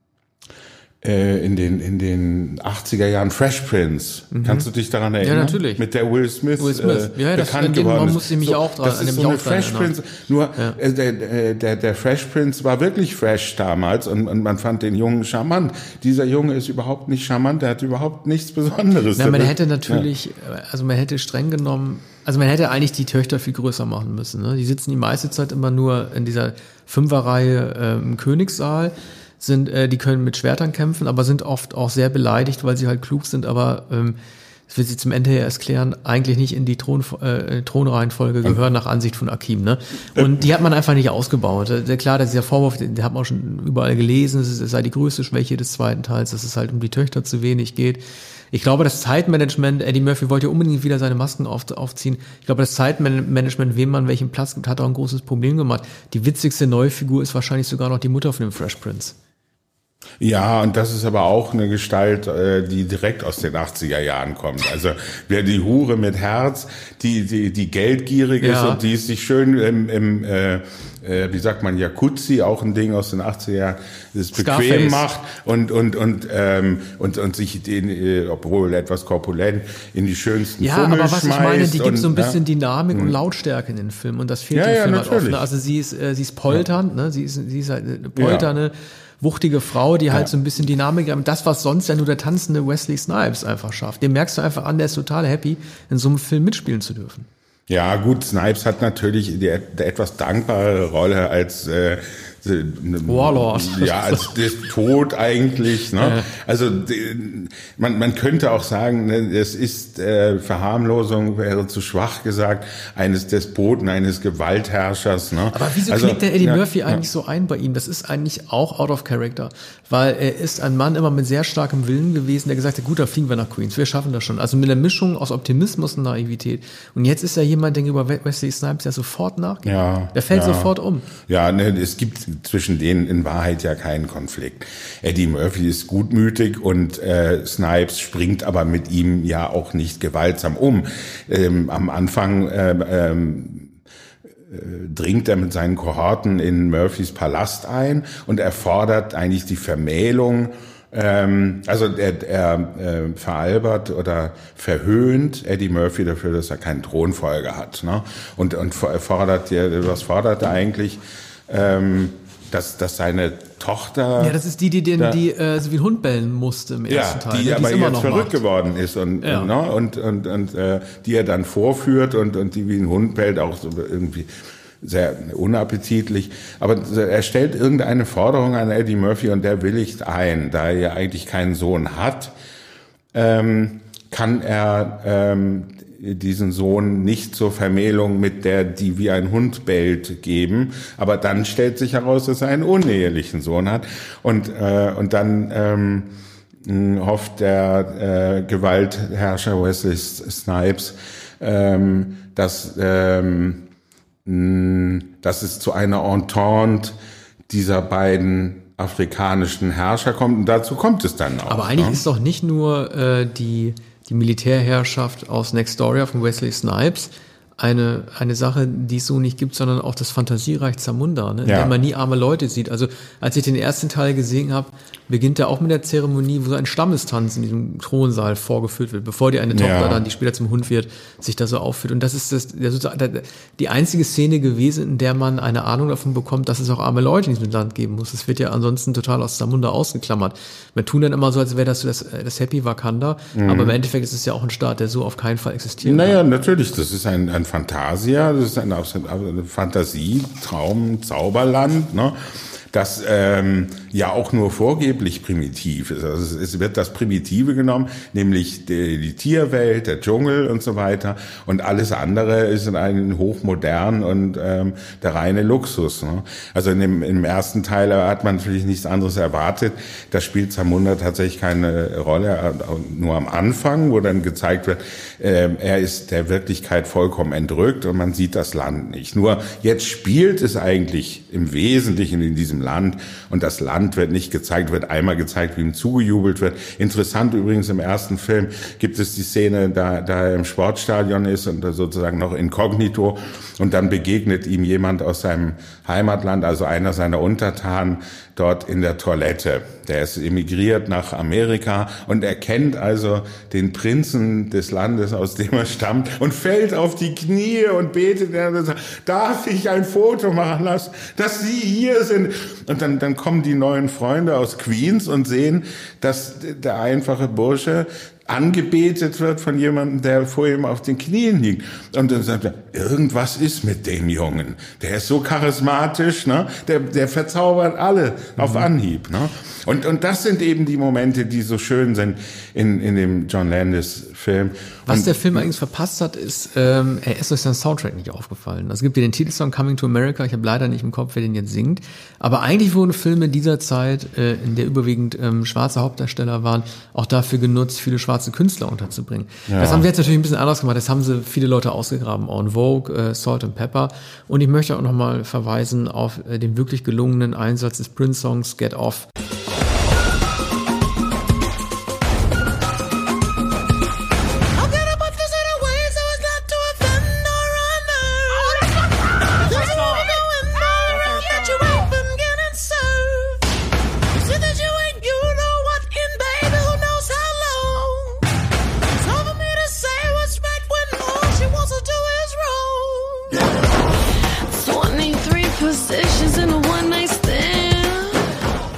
äh, in den in den achtziger Jahren Fresh Prince. Mhm. Kannst du dich daran erinnern? Ja, natürlich. Mit der Will Smith, Will Smith. Äh, ja, bekannt das, geworden man muss nämlich so, auch dran. Das ist so eine Fresh Prince. Nur ja. äh, der, der der Fresh Prince war wirklich fresh damals und, und man fand den Jungen charmant. Dieser Junge ist überhaupt nicht charmant. Der hat überhaupt nichts Besonderes. Na, man hätte natürlich, ja. also man hätte streng genommen, also man hätte eigentlich die Töchter viel größer machen müssen. Ne? Die sitzen die meiste Zeit immer nur in dieser Fünferreihe äh, im Königssaal. Sind, äh, die können mit Schwertern kämpfen, aber sind oft auch sehr beleidigt, weil sie halt klug sind, aber ähm, das will sie zum Ende her erst klären, eigentlich nicht in die Thron, äh, Thronreihenfolge gehören nach Ansicht von Akim, ne? Und die hat man einfach nicht ausgebaut. Der, klar, dieser Vorwurf, den, den hat man auch schon überall gelesen, es sei die größte Schwäche des zweiten Teils, dass es halt um die Töchter zu wenig geht. Ich glaube, das Zeitmanagement, Eddie Murphy wollte ja unbedingt wieder seine Masken auf, aufziehen. Ich glaube, das Zeitmanagement, wem man welchen Platz gibt, hat auch ein großes Problem gemacht. Die witzigste neue Figur ist wahrscheinlich sogar noch die Mutter von dem Fresh Prince. Ja, und das ist aber auch eine Gestalt, äh, die direkt aus den achtziger Jahren kommt. Also wer die Hure mit Herz, die die die geldgierig ist ja. und die es sich schön im, im äh, äh, wie sagt man, Jacuzzi, auch ein Ding aus den achtziger Jahren, das bequem Scarface. macht und und und ähm, und und sich den, äh, obwohl etwas korpulent, in die schönsten ja, Fummel aber was schmeißt. Ich meine, die gibt und, so ein bisschen ja. Dynamik und Lautstärke in den Film und das fehlt Ja, dem ja, Film halt natürlich. oft. Ne? Also sie ist äh, sie ist polternd, ne? Sie ist sie ist halt eine polternde, ja. wuchtige Frau, die halt ja. so ein bisschen Dynamik hat. Das, was sonst ja nur der tanzende Wesley Snipes einfach schafft. Den merkst du einfach an, der ist total happy, in so einem Film mitspielen zu dürfen. Ja, gut, Snipes hat natürlich die, die etwas dankbare Rolle als äh, Warlord. Ja, als Despot eigentlich. Ne? Ja. Also man, man könnte auch sagen, ne, es ist äh, Verharmlosung, wäre zu schwach gesagt, eines Despoten, eines Gewaltherrschers. Ne? Aber wieso also, knickt der Eddie ja, Murphy eigentlich ja. so ein bei ihm? Das ist eigentlich auch out of character, weil er ist ein Mann immer mit sehr starkem Willen gewesen, der gesagt hat, gut, da fliegen wir nach Queens, wir schaffen das schon. Also mit einer Mischung aus Optimismus und Naivität. Und jetzt ist er jemand, der über Wesley Snipes ja sofort nachgeht. Ja, der fällt ja. sofort um. Ja, ne, es gibt zwischen denen in Wahrheit ja keinen Konflikt. Eddie Murphy ist gutmütig und äh, Snipes springt aber mit ihm ja auch nicht gewaltsam um. Ähm, am Anfang ähm, ähm, dringt er mit seinen Kohorten in Murphys Palast ein und er fordert eigentlich die Vermählung. Ähm, also er, er äh, veralbert oder verhöhnt Eddie Murphy dafür, dass er keinen Thronfolger hat. Ne? Und, und fordert, was fordert er eigentlich? Ähm, dass, dass seine Tochter... Ja, das ist die, die den, da, die äh, so wie ein Hund bellen musste im ersten ja, Teil. Die, die aber immer jetzt noch verrückt macht. geworden ist und, ja. und, ne, und, und, und äh, die er dann vorführt und, und die wie ein Hund bellt, auch so irgendwie sehr unappetitlich. Aber er stellt irgendeine Forderung an Eddie Murphy und der willigt ein. Da er ja eigentlich keinen Sohn hat, ähm, kann er ähm, diesen Sohn nicht zur Vermählung mit der, die wie ein Hund bellt, geben. Aber dann stellt sich heraus, dass er einen unehelichen Sohn hat. Und, äh, und dann ähm, hofft der äh, Gewaltherrscher Wesley Snipes, ähm, dass, ähm, dass es zu einer Entente dieser beiden afrikanischen Herrscher kommt. Und dazu kommt es dann auch. Aber eigentlich ne? ist doch nicht nur äh, die die Militärherrschaft aus Next Story von Wesley Snipes eine eine Sache, die es so nicht gibt, sondern auch das Fantasiereich Zamunda, ne? in Ja. dem man nie arme Leute sieht. Also als ich den ersten Teil gesehen habe, beginnt er auch mit der Zeremonie, wo so ein Stammestanz in diesem Thronsaal vorgeführt wird, bevor die eine Tochter Ja. dann, die später zum Hund wird, sich da so aufführt. Und das ist das, der, die einzige Szene gewesen, in der man eine Ahnung davon bekommt, dass es auch arme Leute in diesem Land geben muss. Das wird ja ansonsten total aus Zamunda ausgeklammert. Wir tun dann immer so, als wäre das das, das Happy Wakanda, mhm. aber im Endeffekt ist es ja auch ein Staat, der so auf keinen Fall existiert. Naja, kann. natürlich, das ist ein, ein Fantasia, das ist ein, eine Fantasie, Traum, Zauberland, ne? Das ähm, ja auch nur vorgeblich primitiv ist. Also es wird das Primitive genommen, nämlich die, die Tierwelt, der Dschungel und so weiter. Und alles andere ist in einem hochmodern und ähm, der reine Luxus. Ne? Also in dem, im ersten Teil hat man natürlich nichts anderes erwartet. Da spielt Zamunda tatsächlich keine Rolle, nur am Anfang, wo dann gezeigt wird, äh, er ist der Wirklichkeit vollkommen entrückt und man sieht das Land nicht. Nur jetzt spielt es eigentlich im Wesentlichen in diesem Land und das Land wird nicht gezeigt, wird einmal gezeigt, wie ihm zugejubelt wird. Interessant übrigens, im ersten Film gibt es die Szene, da, da er im Sportstadion ist und sozusagen noch inkognito und dann begegnet ihm jemand aus seinem Heimatland, also einer seiner Untertanen, dort in der Toilette. Der ist emigriert nach Amerika und erkennt also den Prinzen des Landes, aus dem er stammt und fällt auf die Knie und betet, und sagt, darf ich ein Foto machen lassen, dass Sie hier sind? Und dann, dann kommen die neuen Freunde aus Queens und sehen, dass der einfache Bursche angebetet wird von jemandem, der vor ihm auf den Knien liegt. Und dann sagt er, irgendwas ist mit dem Jungen. Der ist so charismatisch, ne? Der, der verzaubert alle auf Anhieb, ne? Und, und das sind eben die Momente, die so schön sind in, in dem John Landis-Film. Was und, der Film eigentlich verpasst hat, ist, ähm, er ist durch seinen Soundtrack nicht aufgefallen. Also es gibt ja den Titelsong Coming to America, ich habe leider nicht im Kopf, wer den jetzt singt. Aber eigentlich wurden Filme dieser Zeit, äh, in der überwiegend ähm, schwarze Hauptdarsteller waren, auch dafür genutzt, viele schwarze Künstler unterzubringen. Ja. Das haben wir jetzt natürlich ein bisschen anders gemacht. Das haben sie viele Leute ausgegraben. En Vogue, äh, Salt and Pepper. Und ich möchte auch nochmal verweisen auf äh, den wirklich gelungenen Einsatz des Prince-Songs Get Off.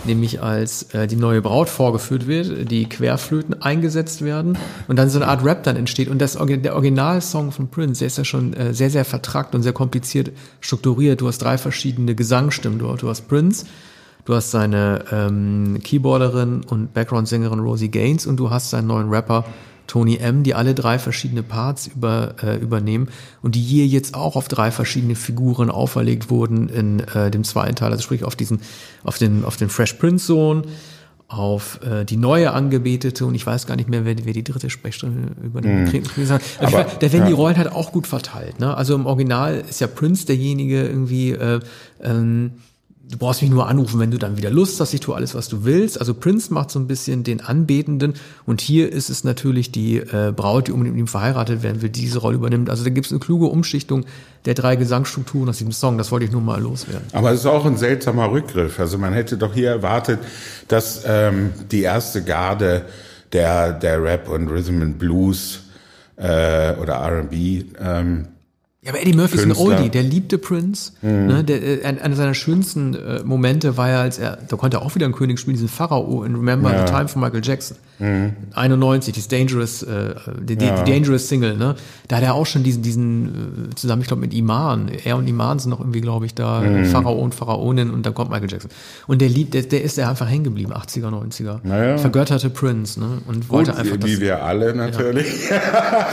nämlich als äh, die neue Braut vorgeführt wird, die Querflöten eingesetzt werden und dann so eine Art Rap dann entsteht. Und das, der Originalsong von Prince, der ist ja schon äh, sehr, sehr vertrackt und sehr kompliziert strukturiert. Du hast drei verschiedene Gesangsstimmen. Du, du hast Prince, du hast seine ähm, Keyboarderin und Background-Sängerin Rosie Gaines und du hast seinen neuen Rapper Tony M., die alle drei verschiedene Parts über, äh, übernehmen und die hier jetzt auch auf drei verschiedene Figuren auferlegt wurden in äh, dem zweiten Teil, also sprich auf diesen, auf den, auf den Fresh Prince Sohn, auf äh, die neue Angebetete und ich weiß gar nicht mehr, wer, wer die dritte Sprechstunde übernimmt. Mhm. Also Aber, da werden ja. die Rollen halt auch gut verteilt. Ne? Also im Original ist ja Prince derjenige irgendwie, äh, ähm, du brauchst mich nur anrufen, wenn du dann wieder Lust hast, ich tue alles, was du willst. Also Prince macht so ein bisschen den Anbetenden und hier ist es natürlich die äh, Braut, die unbedingt mit ihm verheiratet werden will, die diese Rolle übernimmt. Also da gibt es eine kluge Umschichtung der drei Gesangsstrukturen aus diesem Song. Das wollte ich nur mal loswerden. Aber es ist auch ein seltsamer Rückgriff. Also man hätte doch hier erwartet, dass ähm, die erste Garde der, der Rap und Rhythm and Blues äh, oder R and B ähm, Ja, aber Eddie Murphy Künstler. ist ein Oldie, der liebte Prince. Mhm. Ne, der, äh, einer seiner schönsten äh, Momente war ja, als er, da konnte er auch wieder einen König spielen, diesen Pharao in Remember ja. the Time von Michael Jackson. Mhm. einundneunzig, das Dangerous, äh, die, die, ja. die Dangerous Single, ne? Da hat er auch schon diesen, diesen äh, zusammen, ich glaube mit Iman, er und Iman sind noch irgendwie, glaube ich, da mhm. Pharao und Pharaonin und dann kommt Michael Jackson. Und der liebt, der, der ist ja einfach hängen geblieben, achtziger, neunziger. Naja. Vergötterte Prince, ne? Und wollte Gut, einfach wie, das. Wie wir alle natürlich. Ja.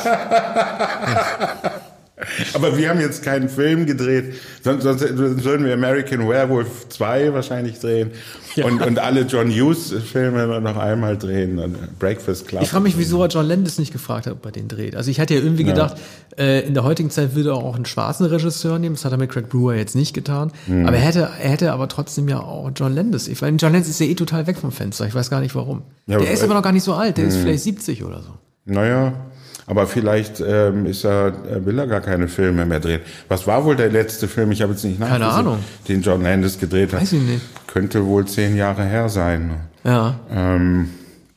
Aber wir haben jetzt keinen Film gedreht, sonst, sonst würden wir American Werewolf zwei wahrscheinlich drehen ja. und, und alle John Hughes Filme noch einmal drehen und Breakfast Club. Ich frage mich, wieso er John Landis nicht gefragt hat, ob er den dreht. Also ich hatte ja irgendwie ja. gedacht, äh, in der heutigen Zeit würde er auch einen schwarzen Regisseur nehmen, das hat er mit Craig Brewer jetzt nicht getan, mhm. aber er hätte, er hätte aber trotzdem ja auch John Landis. Ich meine, John Landis ist ja eh total weg vom Fenster, ich weiß gar nicht warum. Ja, der aber ist aber noch gar nicht so alt, der mh. ist vielleicht siebzig oder so. Naja, aber vielleicht ähm, ist er, will er gar keine Filme mehr drehen. Was war wohl der letzte Film? Ich habe jetzt nicht nachgesehen, keine Ahnung, den John Landis gedreht hat. Weiß ich nicht. Könnte wohl zehn Jahre her sein. Ja. Ähm,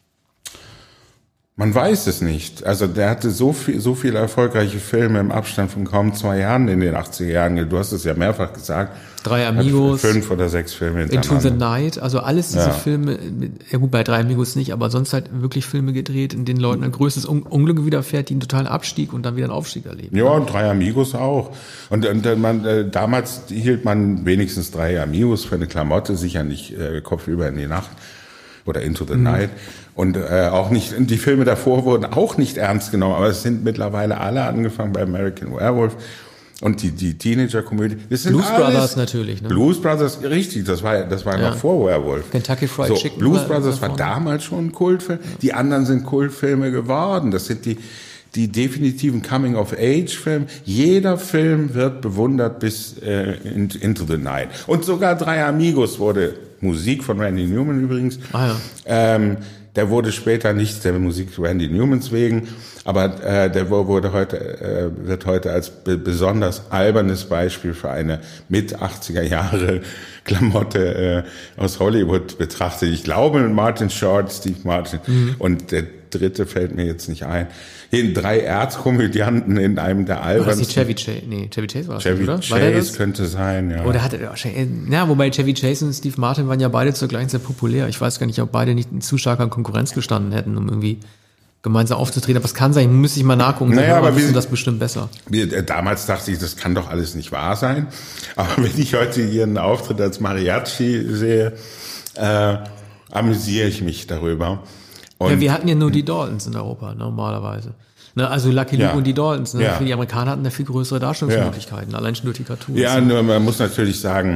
man weiß es nicht. Also der hatte so viel, so viele erfolgreiche Filme im Abstand von kaum zwei Jahren in den achtziger Jahren. Du hast es ja mehrfach gesagt. Drei Amigos. Fünf oder sechs Filme Into the Night. Also alles diese ja. Filme, ja gut, bei Drei Amigos nicht, aber sonst halt wirklich Filme gedreht, in denen Leuten ein größtes Un- Unglück widerfährt, die einen totalen Abstieg und dann wieder einen Aufstieg erleben. Ja, und Drei Amigos auch. Und, und man, äh, damals hielt man wenigstens Drei Amigos für eine Klamotte, sicher nicht äh, kopfüber in die Nacht oder Into the mhm. Night. Und äh, auch nicht, die Filme davor wurden auch nicht ernst genommen, aber es sind mittlerweile alle angefangen bei American Werewolf. Und die, die Teenager-Komödie. Das sind Blues alles, Brothers natürlich, ne? Blues Brothers, richtig, das war, das war ja. noch vor Werewolf. Kentucky Fried so, Chicken. Blues Brothers war damals schon ein Kultfilm. Ja. Die anderen sind Kultfilme geworden. Das sind die, die definitiven Coming-of-Age-Filme. Jeder Film wird bewundert bis äh, in, Into the Night. Und sogar Drei Amigos wurde, Musik von Randy Newman übrigens, ah, ja. ähm, der wurde später nicht der Musik Randy Newmans wegen, aber äh, der wurde heute äh, wird heute als be- besonders albernes Beispiel für eine mit achtziger Jahre Klamotte äh, aus Hollywood betrachtet. Ich glaube mit Martin Short, Steve Martin mhm. und der dritte fällt mir jetzt nicht ein. Hier drei Erzkomödianten in einem der albernsten. War das die Chevy Chase? Nee, Chevy Chase war das, Chevy oder? Chase war der das? Könnte sein, ja. Oder hatte ja, wobei Chevy Chase und Steve Martin waren ja beide zur gleichen Zeit populär. Ich weiß gar nicht, ob beide nicht in zu starker Konkurrenz gestanden hätten, um irgendwie gemeinsam aufzutreten. Aber es kann sein, müsste ich mal nachgucken. Naja, aber wissen das bestimmt besser. Damals dachte ich, das kann doch alles nicht wahr sein. Aber wenn ich heute ihren Auftritt als Mariachi sehe, äh, amüsiere ich mich darüber. Und ja, wir hatten ja nur die Daltons in Europa, normalerweise. Ne, also Lucky Luke ja. und die Daltons. Ne? Ja. Die Amerikaner hatten da viel größere Darstellungsmöglichkeiten, ja. allein schon durch die Cartoons. Ja, nur man muss natürlich sagen,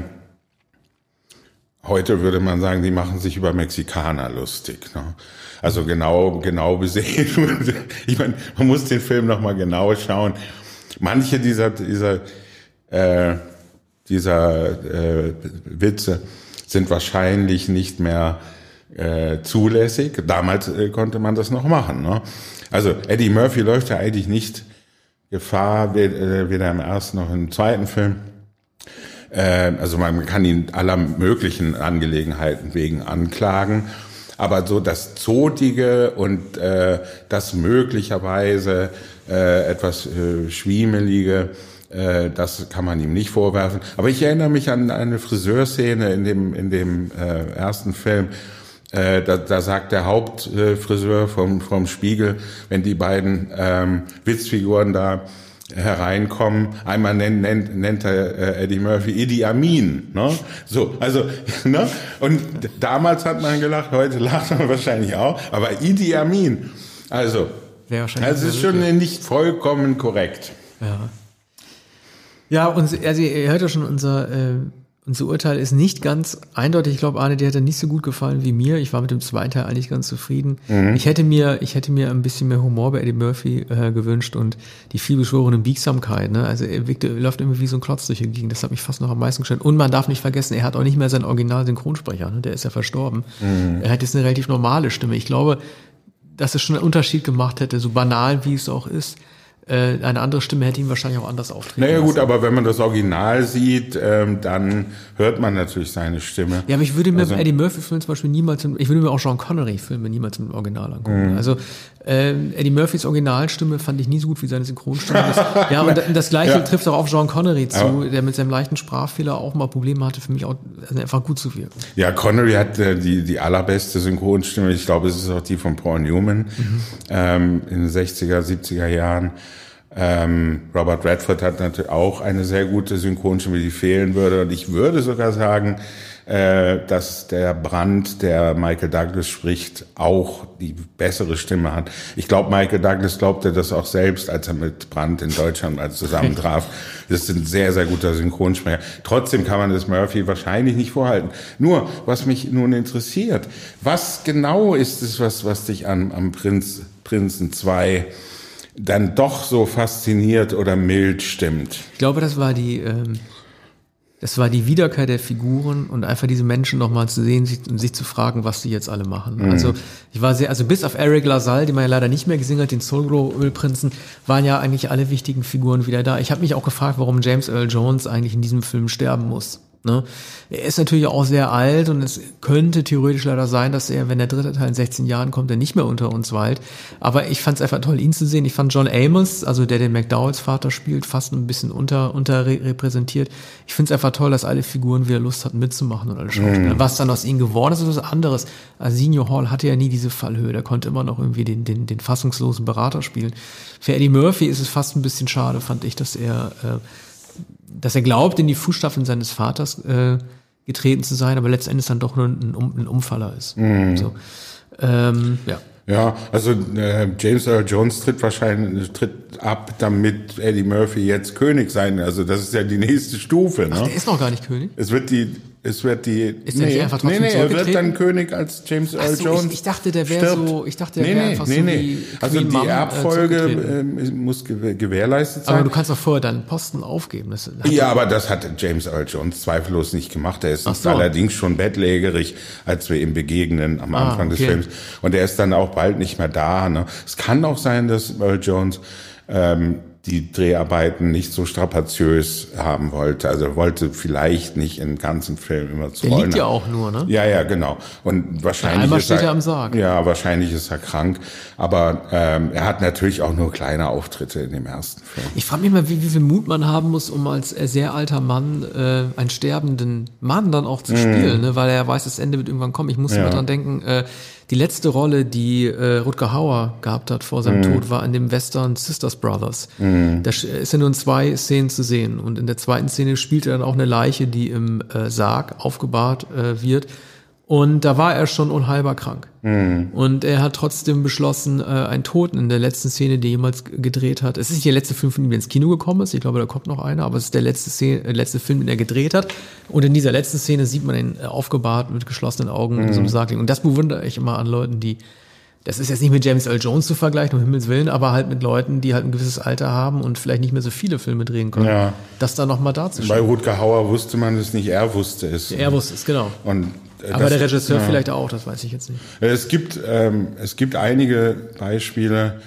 heute würde man sagen, die machen sich über Mexikaner lustig. Ne? Also genau, genau besehen. Ich meine, man muss den Film nochmal genau schauen. Manche dieser, dieser, äh, dieser äh, Witze sind wahrscheinlich nicht mehr äh, zulässig. Damals äh, konnte man das noch machen. Ne? Also Eddie Murphy läuft ja eigentlich nicht Gefahr, weder im ersten noch im zweiten Film. Äh, also man kann ihn aller möglichen Angelegenheiten wegen anklagen. Aber so das Zotige und äh, das möglicherweise äh, etwas äh, Schwiemelige Äh, das kann man ihm nicht vorwerfen. Aber ich erinnere mich an eine Friseurszene in dem in dem äh, ersten Film. Äh, da, da sagt der Hauptfriseur vom vom Spiegel, wenn die beiden ähm, Witzfiguren da hereinkommen, einmal nennt, nennt, nennt er äh, Eddie Murphy Idi Amin, ne? So, also, ne? Und damals hat man gelacht, heute lacht man wahrscheinlich auch, aber Idi Amin, also, also ist schon nicht vollkommen korrekt. Ja. Ja, und also ihr hört ja schon, unser, äh, unser Urteil ist nicht ganz eindeutig. Ich glaube, Arne, dir hat er nicht so gut gefallen wie mir. Ich war mit dem zweiten Teil eigentlich ganz zufrieden. Mhm. Ich hätte mir, ich hätte mir ein bisschen mehr Humor bei Eddie Murphy äh, gewünscht und die vielbeschworene Biegsamkeit. Ne? Also er, wirkte, er läuft immer wie so ein Klotz durch die Gegend. Das hat mich fast noch am meisten gestört. Und man darf nicht vergessen, er hat auch nicht mehr seinen Original-Synchronsprecher. Ne? Der ist ja verstorben. Mhm. Er hat jetzt eine relativ normale Stimme. Ich glaube, dass es schon einen Unterschied gemacht hätte, so banal wie es auch ist. Eine andere Stimme hätte ihn wahrscheinlich auch anders auftreten Naja gut, lassen. Aber wenn man das Original sieht, ähm, dann hört man natürlich seine Stimme. Ja, aber ich würde mir also, Eddie Murphy-Filme zum Beispiel niemals, ich würde mir auch Sean Connery-Filme niemals mit dem Original angucken. Mhm. Also ähm, Eddie Murphys Originalstimme fand ich nie so gut wie seine Synchronstimme. Das, ja, und das Gleiche ja. trifft auch auf Sean Connery zu, ja. der mit seinem leichten Sprachfehler auch mal Probleme hatte, für mich auch also einfach gut zu wirken. Ja, Connery hat äh, die die allerbeste Synchronstimme. Ich glaube, es ist auch die von Paul Newman mhm. ähm, in den sechziger, siebziger Jahren. Ähm, Robert Redford hat natürlich auch eine sehr gute Synchronstimme, die fehlen würde. Und ich würde sogar sagen, äh, dass der Brandt, der Michael Douglas spricht, auch die bessere Stimme hat. Ich glaube, Michael Douglas glaubte das auch selbst, als er mit Brandt in Deutschland mal zusammentraf. Das ist ein sehr, sehr guter Synchronsprecher. Trotzdem kann man das Murphy wahrscheinlich nicht vorhalten. Nur, was mich nun interessiert, was genau ist es, was, was dich an, am Prinz, Prinzen zwei dann doch so fasziniert oder mild stimmt? Ich glaube, das war die, ähm, das war die Wiederkehr der Figuren und einfach diese Menschen nochmal zu sehen sich, und sich zu fragen, was die jetzt alle machen. Mhm. Also ich war sehr, also bis auf Eric LaSalle, den man ja leider nicht mehr gesehen hat, den Soul-Glo-Ölprinzen, waren ja eigentlich alle wichtigen Figuren wieder da. Ich habe mich auch gefragt, warum James Earl Jones eigentlich in diesem Film sterben muss. Ne? Er ist natürlich auch sehr alt und es könnte theoretisch leider sein, dass er, wenn der dritte Teil in sechzehn Jahren kommt, er nicht mehr unter uns weilt. Aber ich fand es einfach toll, ihn zu sehen. Ich fand John Amos, also der den McDowells Vater spielt, fast ein bisschen unter unterrepräsentiert. Ich finde es einfach toll, dass alle Figuren wieder Lust hatten mitzumachen und alle Schauspieler. Mm. Was dann aus ihnen geworden ist, ist was anderes. Arsenio Hall hatte ja nie diese Fallhöhe. Der konnte immer noch irgendwie den, den, den fassungslosen Berater spielen. Für Eddie Murphy ist es fast ein bisschen schade, fand ich, dass er äh, dass er glaubt, in die Fußstapfen seines Vaters äh, getreten zu sein, aber letztendlich dann doch nur ein, ein Umfaller ist. Mm. So. Ähm, ja. Ja, also äh, James Earl Jones tritt wahrscheinlich tritt ab, damit Eddie Murphy jetzt König sein. Also das ist ja die nächste Stufe. Ne? Ach, der ist noch gar nicht König? Es wird die, es wird die. Ist der nee, nicht einfach trotzdem nee, nee, er wird dann König als James Earl so, Jones. Ich, ich dachte, der wäre so. Ich dachte, der nee, wäre nee, einfach nee, so nee. wie Also Queen die Mom, Erbfolge äh, äh, muss gewährleistet sein. Aber du kannst doch vorher deinen Posten aufgeben. Das ja, aber das hat James Earl Jones zweifellos nicht gemacht. Er ist so. allerdings schon bettlägerig, als wir ihm begegnen am ah, Anfang okay. des Films. Und er ist dann auch bald nicht mehr da. Ne? Es kann auch sein, dass Earl Jones ähm, die Dreharbeiten nicht so strapaziös haben wollte. Also er wollte vielleicht nicht im ganzen Film immer zu Der rollen. liegt ja auch nur, ne? Ja, ja, genau. Und wahrscheinlich einmal ist steht er, er am Sarg. Ja, wahrscheinlich ist er krank. Aber ähm, er hat natürlich auch nur kleine Auftritte in dem ersten Film. Ich frage mich mal, wie, wie viel Mut man haben muss, um als sehr alter Mann äh, einen sterbenden Mann dann auch zu spielen, mm. ne? Weil er weiß, das Ende wird irgendwann kommen. Ich muss ja. immer dran denken, äh, die letzte Rolle, die äh, Rutger Hauer gehabt hat vor seinem mm. Tod, war in dem Western Sisters Brothers. Mm. Da ist ja nur in zwei Szenen zu sehen. Und in der zweiten Szene spielt er dann auch eine Leiche, die im äh, Sarg aufgebahrt äh, wird. Und da war er schon unheilbar krank. Mm. Und er hat trotzdem beschlossen, äh, einen Toten in der letzten Szene, die er jemals g- gedreht hat. Es ist nicht der letzte Film, von dem er ins Kino gekommen ist. Ich glaube, da kommt noch einer. Aber es ist der letzte, Szene, äh, letzte Film, den er gedreht hat. Und in dieser letzten Szene sieht man ihn äh, aufgebahrt mit geschlossenen Augen mm. in so einem Sarg liegen. Und das bewundere ich immer an Leuten, die, das ist jetzt nicht mit James Earl Jones zu vergleichen, um Himmels Willen, aber halt mit Leuten, die halt ein gewisses Alter haben und vielleicht nicht mehr so viele Filme drehen können. Ja. Das da nochmal darzustellen. Bei Rutger Hauer wusste man es nicht, er wusste es. Er wusste es, genau. Und aber das, der Regisseur ja. vielleicht auch, das weiß ich jetzt nicht. Es gibt, ähm, es gibt einige Beispiele.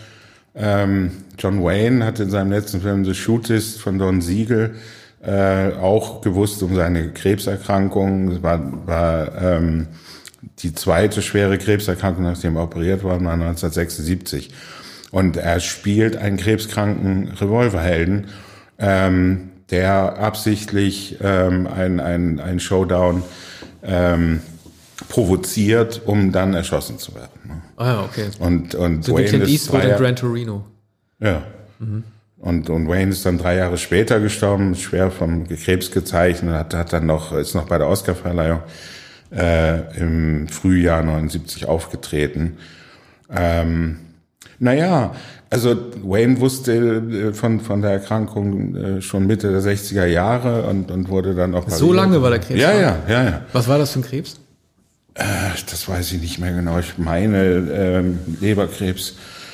Ähm, John Wayne hat in seinem letzten Film The Shootist von Don Siegel äh, auch gewusst um seine Krebserkrankung. Es war, war ähm, die zweite schwere Krebserkrankung, nachdem er operiert worden war, neunzehnhundertsechsundsiebzig. Und er spielt einen krebskranken Revolverhelden, ähm, der absichtlich ähm, ein, ein, ein Showdown ähm, provoziert, um dann erschossen zu werden. Ne? Ah ja, okay. Und, und so Wayne wie Clint ist Eastwood drei in Gran Torino. Ja. Mhm. Und, und Wayne ist dann drei Jahre später gestorben, schwer vom Krebs gezeichnet, hat, hat dann noch, ist noch bei der Oscarverleihung äh, im Frühjahr neunundsiebzig aufgetreten. Ähm, naja, also Wayne wusste von, von der Erkrankung äh, schon Mitte der sechziger Jahre und, und wurde dann auch... So lange war der Krebs? Ja, ja, ja, ja. Was war das für ein Krebs? Äh, das weiß ich nicht mehr genau. Ich meine ähm, Leberkrebs.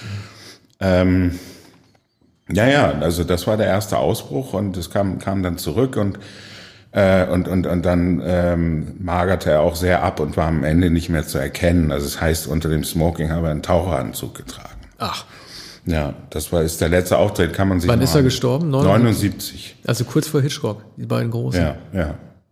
Ähm, ja, ja, also das war der erste Ausbruch und es kam, kam dann zurück und äh, und, und, und dann ähm, magerte er auch sehr ab und war am Ende nicht mehr zu erkennen. Also das heißt, unter dem Smoking habe er einen Taucheranzug getragen. Ach. Ja, das war ist der letzte Auftritt, kann man sich Wann ist er gestorben? neunundsiebzig. Also kurz vor Hitchcock, die beiden großen. Ja, ja.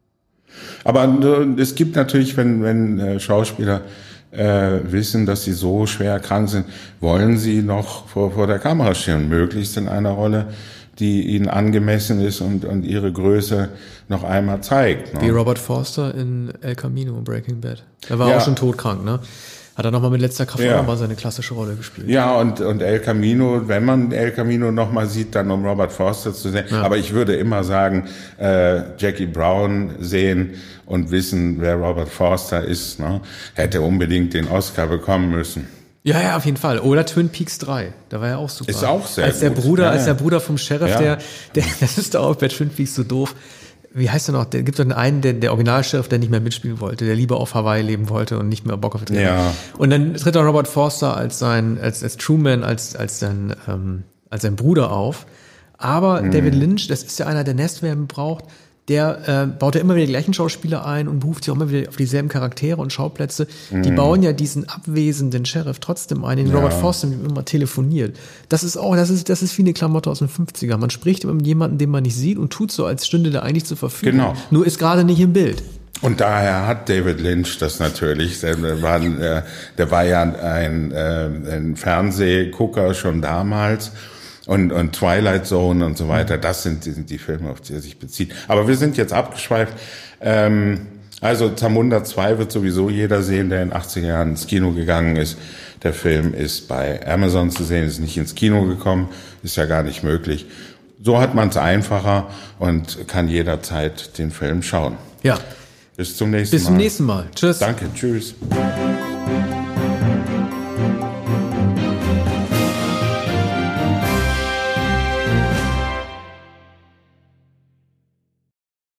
Aber äh, es gibt natürlich, wenn, wenn äh, Schauspieler äh, wissen, dass sie so schwer krank sind, wollen sie noch vor, vor der Kamera stehen, möglichst in einer Rolle, die ihnen angemessen ist und, und ihre Größe noch einmal zeigt. Ne? Wie Robert Forster in El Camino, Breaking Bad. Er war ja. auch schon todkrank, ne? Hat er nochmal mit letzter Kraft ja. auch nochmal seine klassische Rolle gespielt. Ja, und, und El Camino, wenn man El Camino nochmal sieht, dann um Robert Forster zu sehen. Ja. Aber ich würde immer sagen, äh, Jackie Brown sehen und wissen, wer Robert Forster ist. Ne? Hätte unbedingt den Oscar bekommen müssen. Ja, ja, auf jeden Fall. Oder Twin Peaks drei. Da war er auch super. Ist auch sehr als der gut. Bruder, ja, als ja. der Bruder vom Sheriff, ja. der, der, das ist doch auch bei Twin Peaks so doof. Wie heißt er noch? Der gibt doch einen, der, der Original-Sheriff, der nicht mehr mitspielen wollte, der lieber auf Hawaii leben wollte und nicht mehr Bock auf Vertretung. Ja. Und dann tritt auch Robert Forster als sein, als, als Truman, als, als sein, ähm, als sein Bruder auf. Aber mhm. David Lynch, das ist ja einer, der Nestwärme braucht, der äh, baut ja immer wieder die gleichen Schauspieler ein und beruft sich auch immer wieder auf dieselben Charaktere und Schauplätze. Mhm. Die bauen ja diesen abwesenden Sheriff trotzdem ein, den ja. Robert Forster mit ihm immer telefoniert. Das ist auch, das ist, das ist wie eine Klamotte aus den fünfzigern. Man spricht immer mit jemandem, den man nicht sieht und tut so, als stünde der eigentlich zur Verfügung. Genau. Nur ist gerade nicht im Bild. Und daher hat David Lynch das natürlich, der war, der war ja ein, ein Fernsehgucker schon damals. Und, und Twilight Zone und so weiter, das sind, sind die Filme, auf die er sich bezieht. Aber wir sind jetzt abgeschweift. Ähm, also Zamunda zwei wird sowieso jeder sehen, der in den achtziger Jahren ins Kino gegangen ist. Der Film ist bei Amazon zu sehen, ist nicht ins Kino gekommen, ist ja gar nicht möglich. So hat man es einfacher und kann jederzeit den Film schauen. Ja. Bis zum nächsten Mal. Bis zum nächsten Mal. Tschüss. Danke, tschüss.